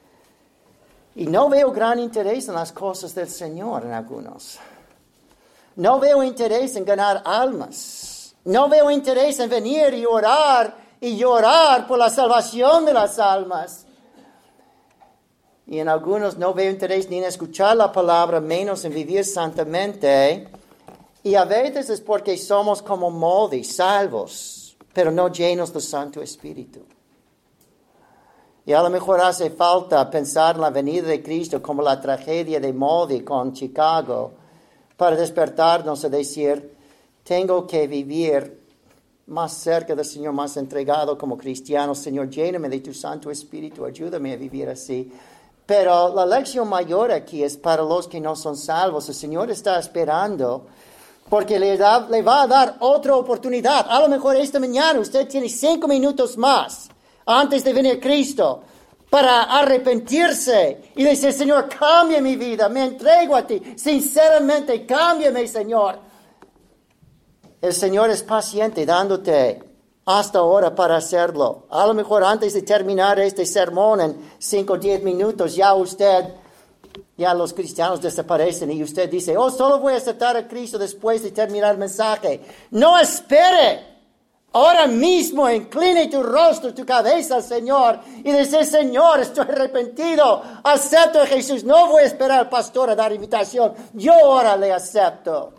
y no veo gran interés en las cosas del Señor en algunos. No veo interés en ganar almas. No veo interés en venir y orar y llorar por la salvación de las almas. Y en algunos no veo interés ni en escuchar la palabra, menos en vivir santamente. Y a veces es porque somos como Moody, salvos, pero no llenos del Santo Espíritu. Y a lo mejor hace falta pensar en la venida de Cristo como la tragedia de Moody con Chicago, para despertarnos a decir, tengo que vivir más cerca del Señor, más entregado como cristiano. Señor, lléname de tu Santo Espíritu, ayúdame a vivir así. Pero la lección mayor aquí es para los que no son salvos. El Señor está esperando porque le va a dar otra oportunidad. A lo mejor esta mañana usted tiene 5 minutos más antes de venir Cristo para arrepentirse y decir, Señor, cambia mi vida, me entrego a ti. Sinceramente, cámbiame, Señor. El Señor es paciente dándote hasta ahora para hacerlo. A lo mejor antes de terminar este sermón en 5 o 10 minutos, ya los cristianos desaparecen y usted dice, solo voy a aceptar a Cristo después de terminar el mensaje. No espere. Ahora mismo incline tu rostro, tu cabeza al Señor y dice, Señor, estoy arrepentido. Acepto a Jesús. No voy a esperar al pastor a dar invitación. Yo ahora le acepto.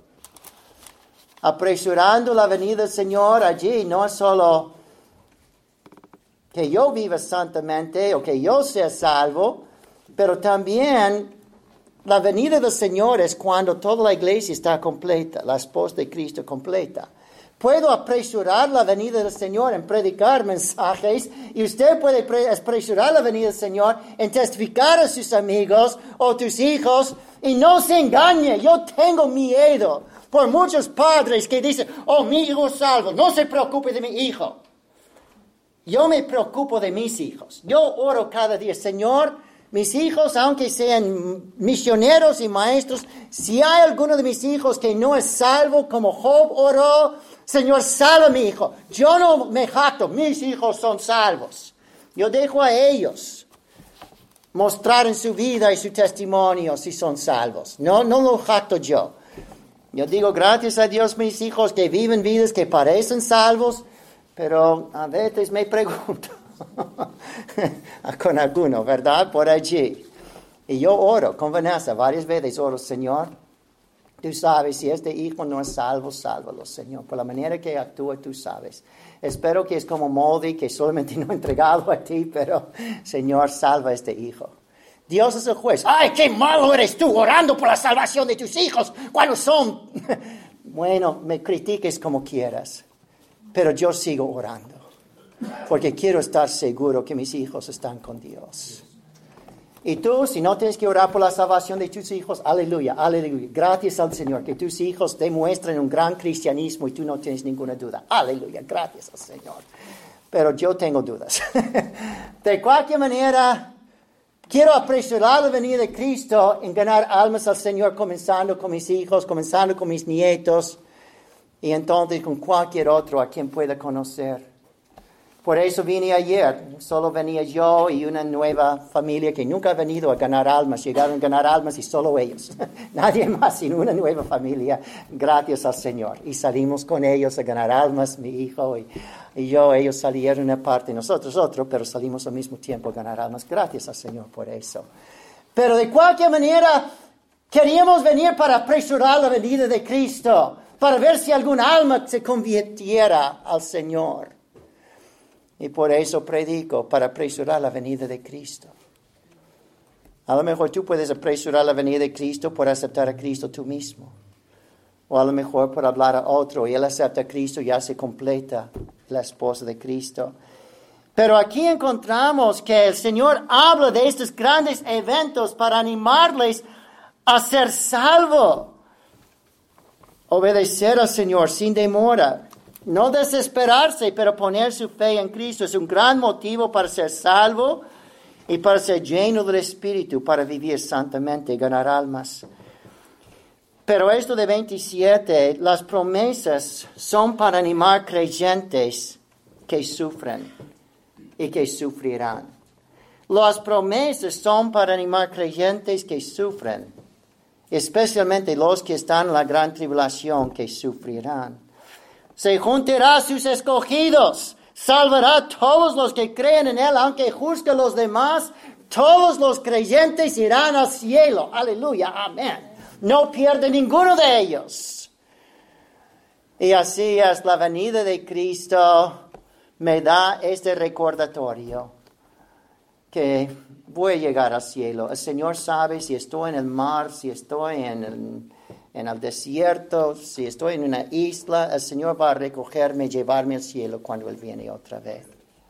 Apresurando la venida del Señor allí no es solo que yo viva santamente o que yo sea salvo, pero también la venida del Señor es cuando toda la iglesia está completa, la esposa de Cristo completa. Puedo apresurar la venida del Señor en predicar mensajes y usted puede apresurar la venida del Señor en testificar a sus amigos o tus hijos y no se engañe, yo tengo miedo por muchos padres que dicen, mi hijo es salvo, no se preocupe de mi hijo. Yo me preocupo de mis hijos. Yo oro cada día, Señor, mis hijos, aunque sean misioneros y maestros, si hay alguno de mis hijos que no es salvo, como Job oró, Señor, salva a mi hijo. Yo no me jacto, mis hijos son salvos. Yo dejo a ellos mostrar en su vida y su testimonio si son salvos. No lo jacto yo. Yo digo, gracias a Dios, mis hijos que viven vidas que parecen salvos, pero a veces me pregunto con alguno, ¿verdad? Por allí. Y yo oro con Vanessa varias veces, oro, Señor, tú sabes, si este hijo no es salvo, sálvalo, Señor. Por la manera que actúa, tú sabes. Espero que es como Moldy, que solamente no he entregado a ti, pero, Señor, salva a este hijo. Dios es el juez. ¡Ay, qué malo eres tú orando por la salvación de tus hijos cuando son! Bueno, me critiques como quieras, pero yo sigo orando, porque quiero estar seguro que mis hijos están con Dios. Y tú, si no tienes que orar por la salvación de tus hijos, aleluya, aleluya. Gracias al Señor, que tus hijos demuestren un gran cristianismo y tú no tienes ninguna duda. Aleluya, gracias al Señor. Pero yo tengo dudas. De cualquier manera, quiero apresurar la venida de Cristo en ganar almas al Señor, comenzando con mis hijos, comenzando con mis nietos, y entonces con cualquier otro a quien pueda conocer. Por eso vine ayer, solo venía yo y una nueva familia que nunca ha venido a ganar almas, llegaron a ganar almas y solo ellos, nadie más, sino una nueva familia, gracias al Señor. Y salimos con ellos a ganar almas, mi hijo y yo, ellos salieron una parte, nosotros otro, pero salimos al mismo tiempo a ganar almas, gracias al Señor por eso. Pero de cualquier manera, queríamos venir para apresurar la venida de Cristo, para ver si algún alma se convirtiera al Señor. Y por eso predico, para apresurar la venida de Cristo. A lo mejor tú puedes apresurar la venida de Cristo por aceptar a Cristo tú mismo. O a lo mejor por hablar a otro y él acepta a Cristo y ya se completa la esposa de Cristo. Pero aquí encontramos que el Señor habla de estos grandes eventos para animarles a ser salvos. Obedecer al Señor sin demora. No desesperarse, pero poner su fe en Cristo es un gran motivo para ser salvo y para ser lleno del Espíritu, para vivir santamente y ganar almas. Pero esto de 27, las promesas son para animar creyentes que sufren y que sufrirán. Las promesas son para animar creyentes que sufren, especialmente los que están en la gran tribulación que sufrirán. Se juntará a sus escogidos, salvará a todos los que creen en Él, aunque juzgue a los demás, todos los creyentes irán al cielo. Aleluya, amén. No pierde ninguno de ellos. Y así es la venida de Cristo, me da este recordatorio. que voy a llegar al cielo. El Señor sabe si estoy en el mar, si estoy en el desierto, si estoy en una isla, el Señor va a recogerme y llevarme al cielo cuando Él viene otra vez.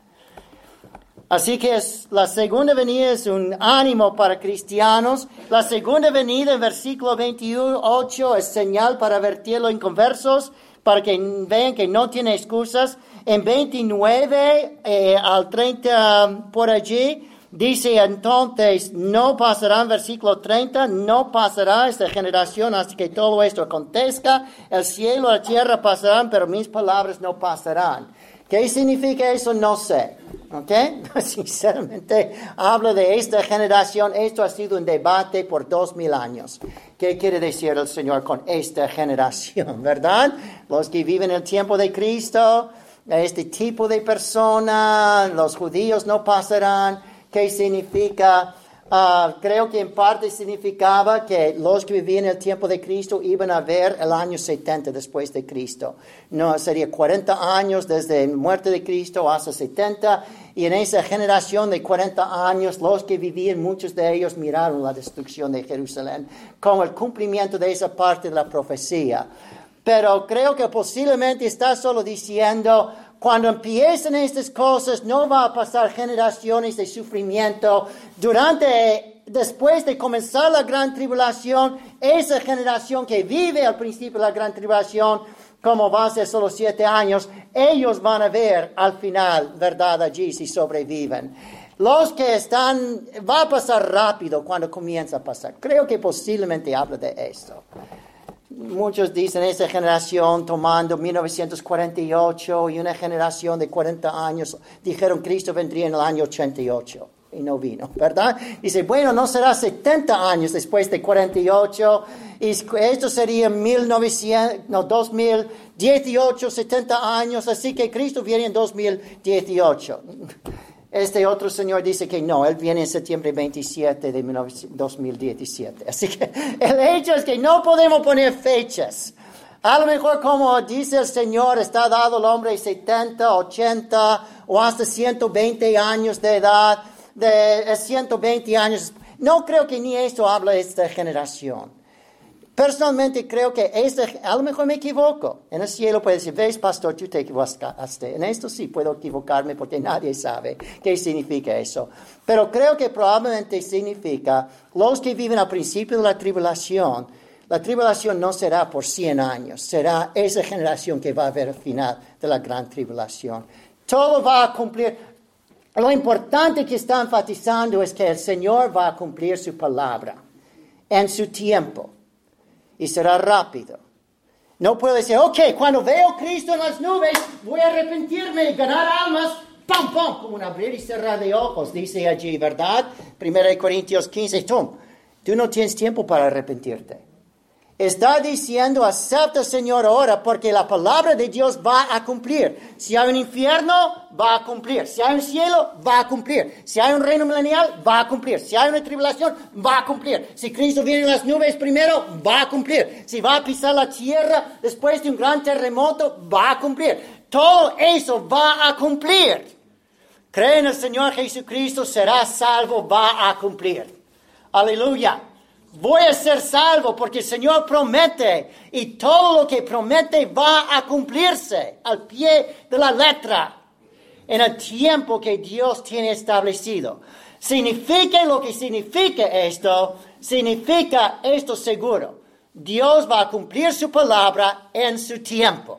Así que la segunda venida es un ánimo para cristianos. La segunda venida en versículo 28 es señal para advertir a los inconversos, para que vean que no tiene excusas. En 29 al 30 por allí, dice entonces, no pasarán, versículo 30, no pasará esta generación hasta que todo esto acontezca. El cielo y la tierra pasarán, pero mis palabras no pasarán. ¿Qué significa eso? No sé. ¿Ok? Sinceramente, hablo de esta generación. Esto ha sido un debate por 2000 años. ¿Qué quiere decir el Señor con esta generación? ¿Verdad? Los que viven el tiempo de Cristo, este tipo de persona, los judíos no pasarán. ¿Qué significa? Creo que en parte significaba que los que vivían el tiempo de Cristo iban a ver el año 70 después de Cristo. No, sería 40 años desde la muerte de Cristo hasta 70. Y en esa generación de 40 años, los que vivían, muchos de ellos miraron la destrucción de Jerusalén como el cumplimiento de esa parte de la profecía. Pero creo que posiblemente está solo diciendo, cuando empiecen estas cosas, no va a pasar generaciones de sufrimiento. Después de comenzar la gran tribulación, esa generación que vive al principio de la gran tribulación, como va a ser solo 7 años, ellos van a ver al final, ¿verdad? Allí si sobreviven. Los que va a pasar rápido cuando comienza a pasar. Creo que posiblemente habla de esto. Muchos dicen esa generación tomando 1948 y una generación de 40 años, dijeron Cristo vendría en el año 88 y no vino, ¿verdad? Dice, bueno, no será 70 años después de 48 y esto sería 2018, 70 años, así que Cristo viene en 2018. Este otro señor dice que no, Él viene en septiembre 27 de 2017. Así que el hecho es que no podemos poner fechas. A lo mejor, como dice el Señor, está dado al hombre 70, 80 o hasta 120 años de edad, de 120 años. No creo que ni esto habla de esta generación. Personalmente creo que a lo mejor me equivoco. En el cielo puede decir, ves, pastor, tú te equivocaste. En esto sí puedo equivocarme porque nadie sabe qué significa eso. Pero creo que probablemente significa los que viven al principio de la tribulación no será por 100 años. Será esa generación que va a ver el final de la gran tribulación. Todo va a cumplir. Lo importante que está enfatizando es que el Señor va a cumplir su palabra en su tiempo. Y será rápido. No puedo decir, ok, cuando veo a Cristo en las nubes, voy a arrepentirme y ganar almas, ¡pum, pum! Como un abrir y cerrar de ojos, dice allí, ¿verdad? 1 Corintios 15, tú no tienes tiempo para arrepentirte. Está diciendo, acepta, Señor, ahora, porque la palabra de Dios va a cumplir. Si hay un infierno, va a cumplir. Si hay un cielo, va a cumplir. Si hay un reino milenial, va a cumplir. Si hay una tribulación, va a cumplir. Si Cristo viene en las nubes primero, va a cumplir. Si va a pisar la tierra después de un gran terremoto, va a cumplir. Todo eso va a cumplir. Cree en el Señor Jesucristo, será salvo, va a cumplir. Aleluya. Voy a ser salvo porque el Señor promete y todo lo que promete va a cumplirse al pie de la letra en el tiempo que Dios tiene establecido. Significa lo que significa esto, significa esto seguro. Dios va a cumplir su palabra en su tiempo.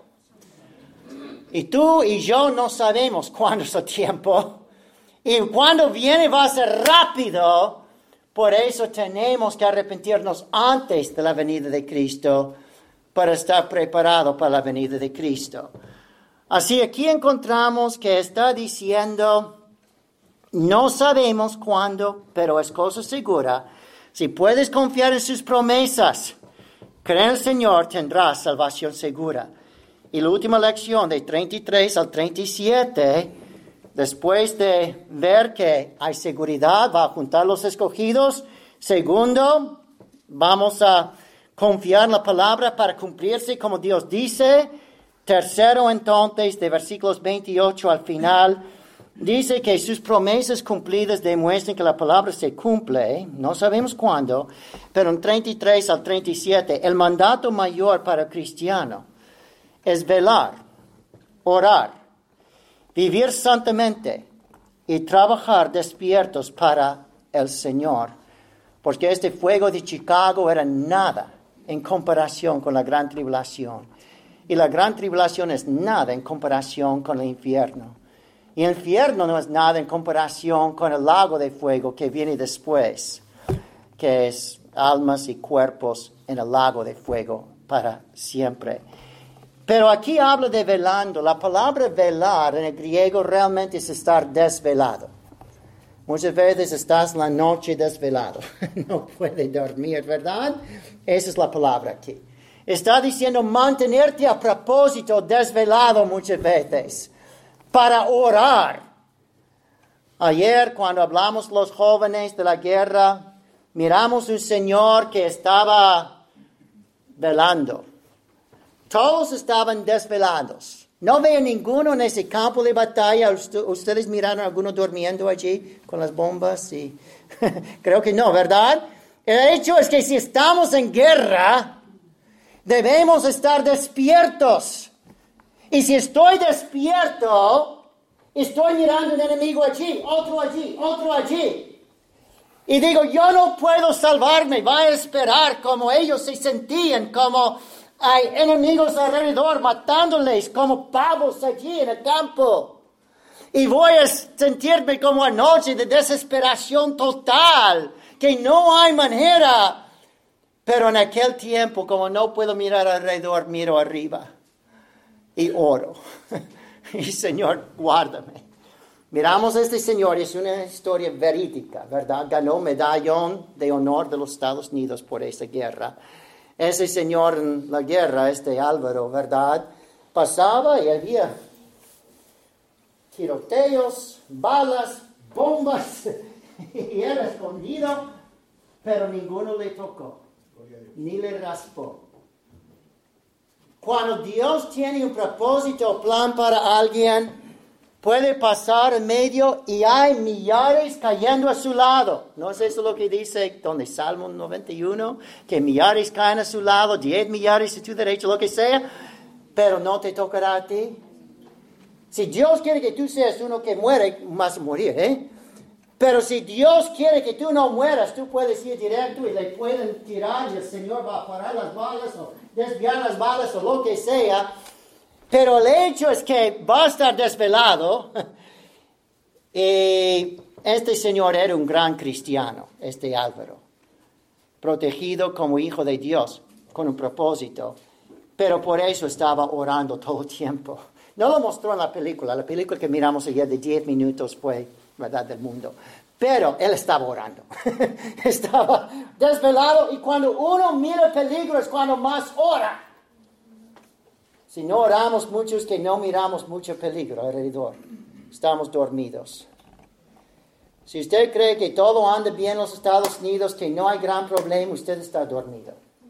Y tú y yo no sabemos cuándo es el tiempo. Y cuando viene va a ser rápido. Por eso tenemos que arrepentirnos antes de la venida de Cristo para estar preparados para la venida de Cristo. Así aquí encontramos que está diciendo, no sabemos cuándo, pero es cosa segura. Si puedes confiar en sus promesas, cree en el Señor, tendrás salvación segura. Y la última lección de 33 al 37, después de ver que hay seguridad, va a juntar los escogidos. Segundo, vamos a confiar en la palabra para cumplirse como Dios dice. Tercero, entonces, de versículos 28 al final, dice que sus promesas cumplidas demuestran que la palabra se cumple, no sabemos cuándo, pero en 33 al 37, el mandato mayor para el cristiano es velar, orar, vivir santamente y trabajar despiertos para el Señor, porque este fuego de Chicago era nada en comparación con la gran tribulación. Y la gran tribulación es nada en comparación con el infierno. Y el infierno no es nada en comparación con el lago de fuego que viene después, que es almas y cuerpos en el lago de fuego para siempre. Pero aquí habla de velando. La palabra velar en el griego realmente es estar desvelado. Muchas veces estás en la noche desvelado. No puedes dormir, ¿verdad? Esa es la palabra aquí. Está diciendo mantenerte a propósito desvelado muchas veces para orar. Ayer cuando hablamos los jóvenes de la guerra, miramos un señor que estaba velando. Todos estaban desvelados. No veo ninguno en ese campo de batalla. ¿Ustedes miraron a alguno durmiendo allí con las bombas? Sí. Creo que no, ¿verdad? El hecho es que si estamos en guerra, debemos estar despiertos. Y si estoy despierto, estoy mirando un enemigo allí, otro allí, otro allí. Y digo, yo no puedo salvarme, voy a esperar como ellos se sentían, como hay enemigos alrededor matándoles como pavos allí en el campo. Y voy a sentirme como anoche de desesperación total, que no hay manera. Pero en aquel tiempo, como no puedo mirar alrededor, miro arriba y oro. Y Señor, guárdame. Miramos a este señor, es una historia verídica, ¿verdad? Ganó medallón de honor de los Estados Unidos por esa guerra. Ese señor en la guerra, Álvaro, ¿verdad? Pasaba y había tiroteos, balas, bombas, y era escondido, pero ninguno le tocó, ni le raspó. Cuando Dios tiene un propósito o plan para alguien, puede pasar en medio y hay millares cayendo a su lado. ¿No es eso lo que dice donde Salmo 91? Que millares caen a su lado, 10 millares a tu derecha, lo que sea, pero no te tocará a ti. Si Dios quiere que tú seas uno que muere, vas a morir, ¿eh? Pero si Dios quiere que tú no mueras, tú puedes ir directo y le pueden tirar y el Señor va a parar las balas o desviar las balas o lo que sea. Pero el hecho es que va a estar desvelado. Y este señor era un gran cristiano, Álvaro. Protegido como hijo de Dios, con un propósito. Pero por eso estaba orando todo el tiempo. No lo mostró en la película que miramos ayer de 10 minutos fue, ¿verdad?, del mundo. Pero él estaba orando. Estaba desvelado y cuando uno mira el peligro es cuando más ora. Si no oramos mucho es que no miramos mucho peligro alrededor. Estamos dormidos. Si usted cree que todo anda bien en los Estados Unidos, que no hay gran problema, usted está dormido.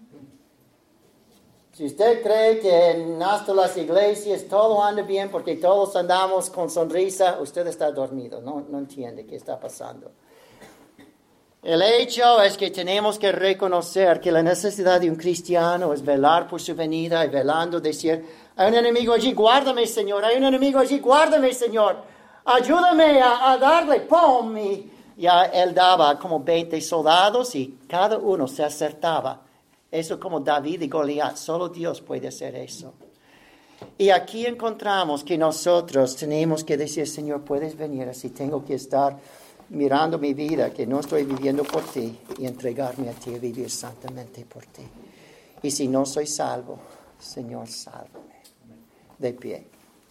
Si usted cree que hasta las iglesias todo anda bien porque todos andamos con sonrisa, usted está dormido. No entiende qué está pasando. El hecho es que tenemos que reconocer que la necesidad de un cristiano es velar por su venida y velando, decir, hay un enemigo allí, guárdame, Señor, hay un enemigo allí, guárdame, Señor, ayúdame a darle, ¡pum! Y ya él daba como 20 soldados y cada uno se acertaba. Eso como David y Goliat, solo Dios puede hacer eso. Y aquí encontramos que nosotros tenemos que decir, Señor, puedes venir, así tengo que estar mirando mi vida, que no estoy viviendo por ti, y entregarme a ti y vivir santamente por ti. Y si no soy salvo, Señor, sálvame. De pie.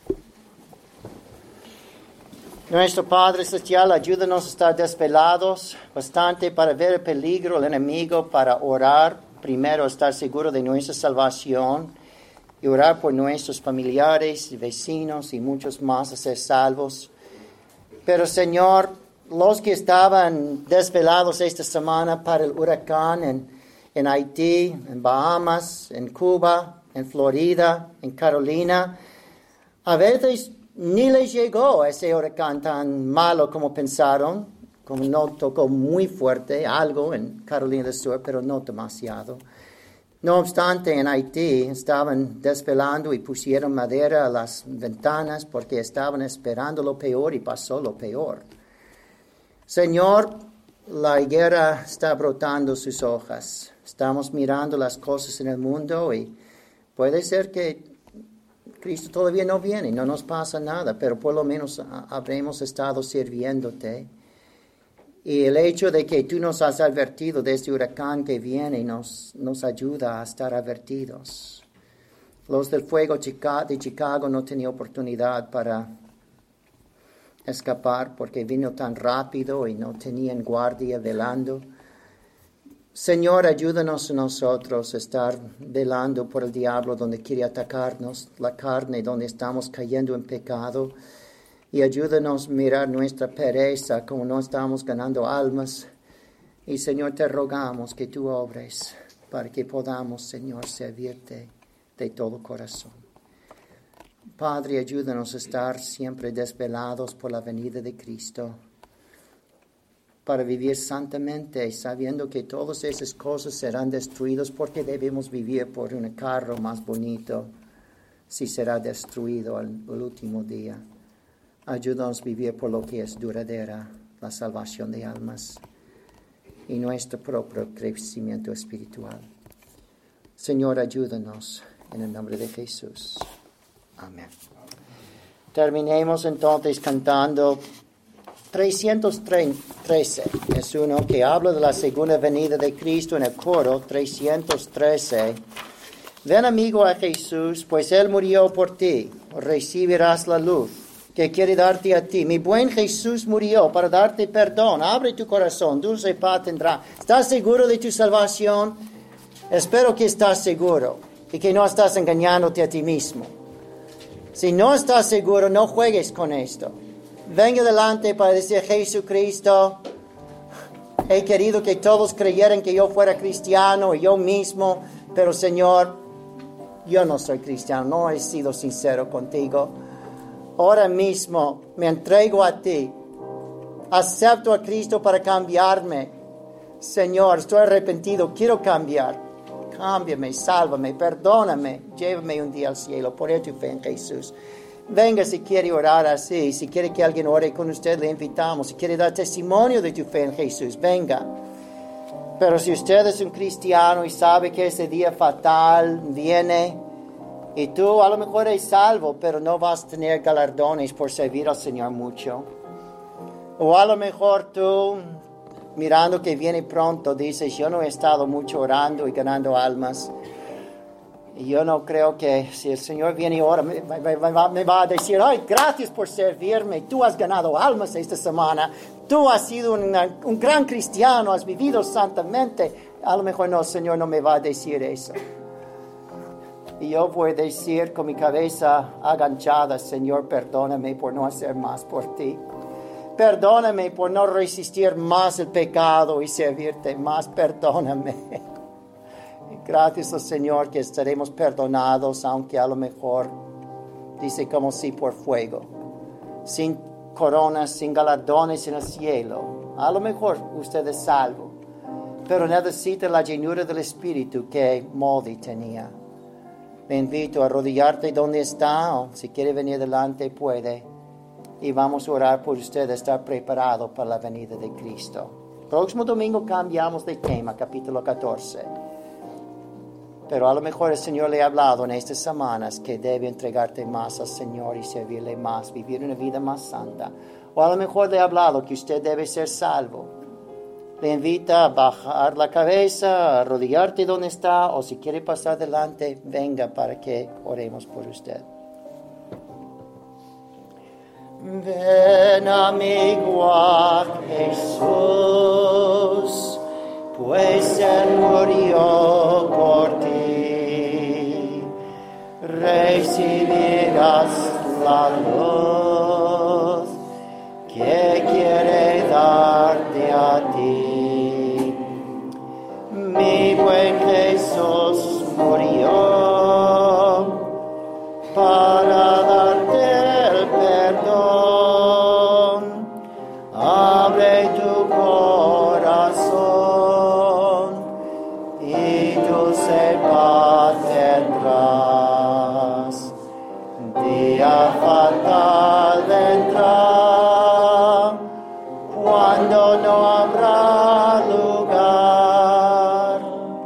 Nuestro Padre Celestial, ayúdanos a estar desvelados bastante para ver el peligro, el enemigo, para orar. Primero, estar seguro de nuestra salvación y orar por nuestros familiares y vecinos y muchos más a ser salvos. Pero, Señor, los que estaban desvelados esta semana para el huracán en Haití, en Bahamas, en Cuba, en Florida, en Carolina, a veces ni les llegó ese huracán tan malo como pensaron, como no tocó muy fuerte, algo en Carolina del Sur, pero no demasiado. No obstante, en Haití estaban desvelando y pusieron madera a las ventanas porque estaban esperando lo peor y pasó lo peor. Señor, la higuera está brotando sus hojas. Estamos mirando las cosas en el mundo y puede ser que Cristo todavía no viene, no nos pasa nada, pero por lo menos habremos estado sirviéndote. Y el hecho de que tú nos has advertido de este huracán que viene nos ayuda a estar advertidos. Los del fuego de Chicago no tenían oportunidad para escapar porque vino tan rápido y no tenían guardia velando. Señor, ayúdanos a nosotros a estar velando por el diablo donde quiere atacarnos, la carne donde estamos cayendo en pecado. Y ayúdanos a mirar nuestra pereza como no estamos ganando almas. Y Señor, te rogamos que tú obres para que podamos, Señor, servirte de todo corazón. Padre, ayúdanos a estar siempre desvelados por la venida de Cristo, para vivir santamente, sabiendo que todas esas cosas serán destruidas porque debemos vivir por un carro más bonito, si será destruido al último día. Ayúdanos a vivir por lo que es duradera, la salvación de almas y nuestro propio crecimiento espiritual. Señor, ayúdanos en el nombre de Jesús. Amén. Terminemos entonces cantando 313. Es uno que habla de la segunda venida de Cristo en el coro 313. Ven, amigo, a Jesús, pues Él murió por ti. Recibirás la luz que quiere darte a ti. Mi buen Jesús murió para darte perdón. Abre tu corazón, dulce paz tendrá. ¿Estás seguro de tu salvación? Espero que estás seguro y que no estás engañándote a ti mismo. Si no estás seguro, no juegues con esto. Venga adelante para decir: Jesucristo, he querido que todos creyeran que yo fuera cristiano y yo mismo, pero Señor, yo no soy cristiano, no he sido sincero contigo. Ahora mismo me entrego a ti. Acepto a Cristo para cambiarme. Señor, estoy arrepentido, quiero cambiar. Cámbiame, sálvame, perdóname, llévame un día al cielo. Por tu fe en Jesús. Venga si quiere orar así. Si quiere que alguien ore con usted, le invitamos. Si quiere dar testimonio de tu fe en Jesús, venga. Pero si usted es un cristiano y sabe que ese día fatal viene, y tú a lo mejor eres salvo, pero no vas a tener galardones por servir al Señor mucho. O a lo mejor tú, mirando que viene pronto, dices: yo no he estado mucho orando y ganando almas. Y yo no creo que si el Señor viene ahora me va a decir: ay, gracias por servirme, tú has ganado almas esta semana, tú has sido un gran cristiano, has vivido santamente. A lo mejor no, el Señor no me va a decir eso. Y yo voy a decir con mi cabeza agachada: Señor, perdóname por no hacer más por ti. Perdóname por no resistir más el pecado y servirte más. Perdóname. Gracias al Señor que estaremos perdonados, aunque a lo mejor dice como si por fuego, sin coronas, sin galardones en el cielo. A lo mejor usted es salvo, pero necesita la llenura del Espíritu que Moldy tenía. Le invito a arrodillarte donde está, o si quiere venir delante puede, y vamos a orar por usted, estar preparado para la venida de Cristo. Próximo domingo cambiamos de tema, capítulo 14. Pero a lo mejor el Señor le ha hablado en estas semanas que debe entregarte más al Señor y servirle más, vivir una vida más santa. O a lo mejor le ha hablado que usted debe ser salvo. Le invita a bajar la cabeza, a arrodillarte donde está, o si quiere pasar adelante, venga para que oremos por usted. Ven, amigo, a Jesús, pues Él murió por ti. Recibirás la luz que quiere darte a ti. Mi buen Jesús murió para darte el perdón. juicio no habrá lugar.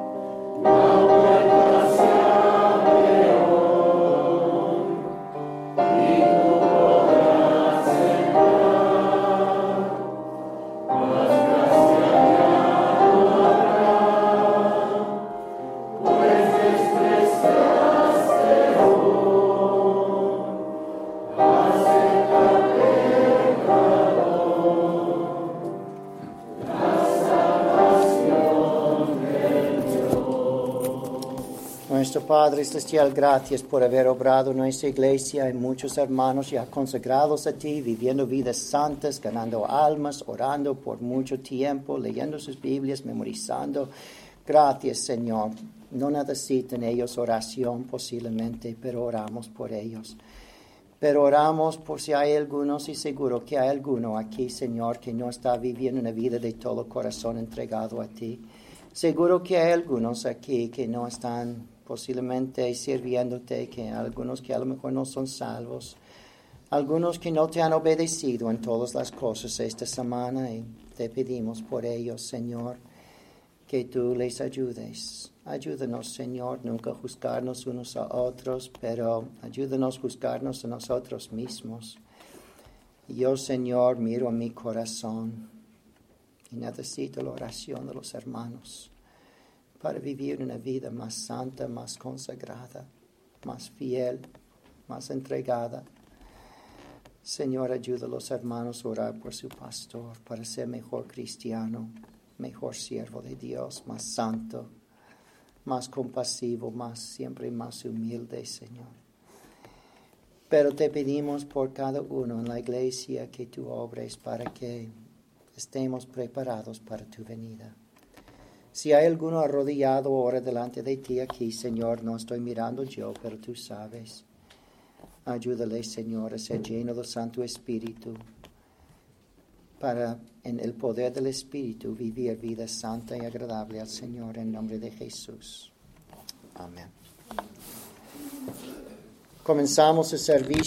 Nuestro Padre Celestial, gracias por haber obrado en nuestra iglesia y muchos hermanos ya consagrados a ti, viviendo vidas santas, ganando almas, orando por mucho tiempo, leyendo sus Biblias, memorizando. Gracias, Señor. No necesitan ellos oración posiblemente, pero oramos por ellos. Pero oramos por si hay algunos, y seguro que hay alguno aquí, Señor, que no está viviendo una vida de todo corazón entregado a ti. Seguro que hay algunos aquí que no están posiblemente sirviéndote, que algunos que a lo mejor no son salvos, algunos que no te han obedecido en todas las cosas esta semana, y te pedimos por ellos, Señor, que tú les ayudes. Ayúdanos, Señor, nunca juzgarnos unos a otros, pero ayúdanos a juzgarnos a nosotros mismos. Yo, Señor, miro a mi corazón y necesito la oración de los hermanos para vivir una vida más santa, más consagrada, más fiel, más entregada. Señor, ayuda a los hermanos a orar por su pastor, para ser mejor cristiano, mejor siervo de Dios, más santo, más compasivo, siempre más humilde, Señor. Pero te pedimos por cada uno en la iglesia que tú obres para que estemos preparados para tu venida. Si hay alguno arrodillado ahora delante de ti aquí, Señor, no estoy mirando yo, pero tú sabes. Ayúdale, Señor, a ser lleno del Santo Espíritu, para en el poder del Espíritu vivir vida santa y agradable al Señor, en nombre de Jesús. Amén. Comenzamos el servicio.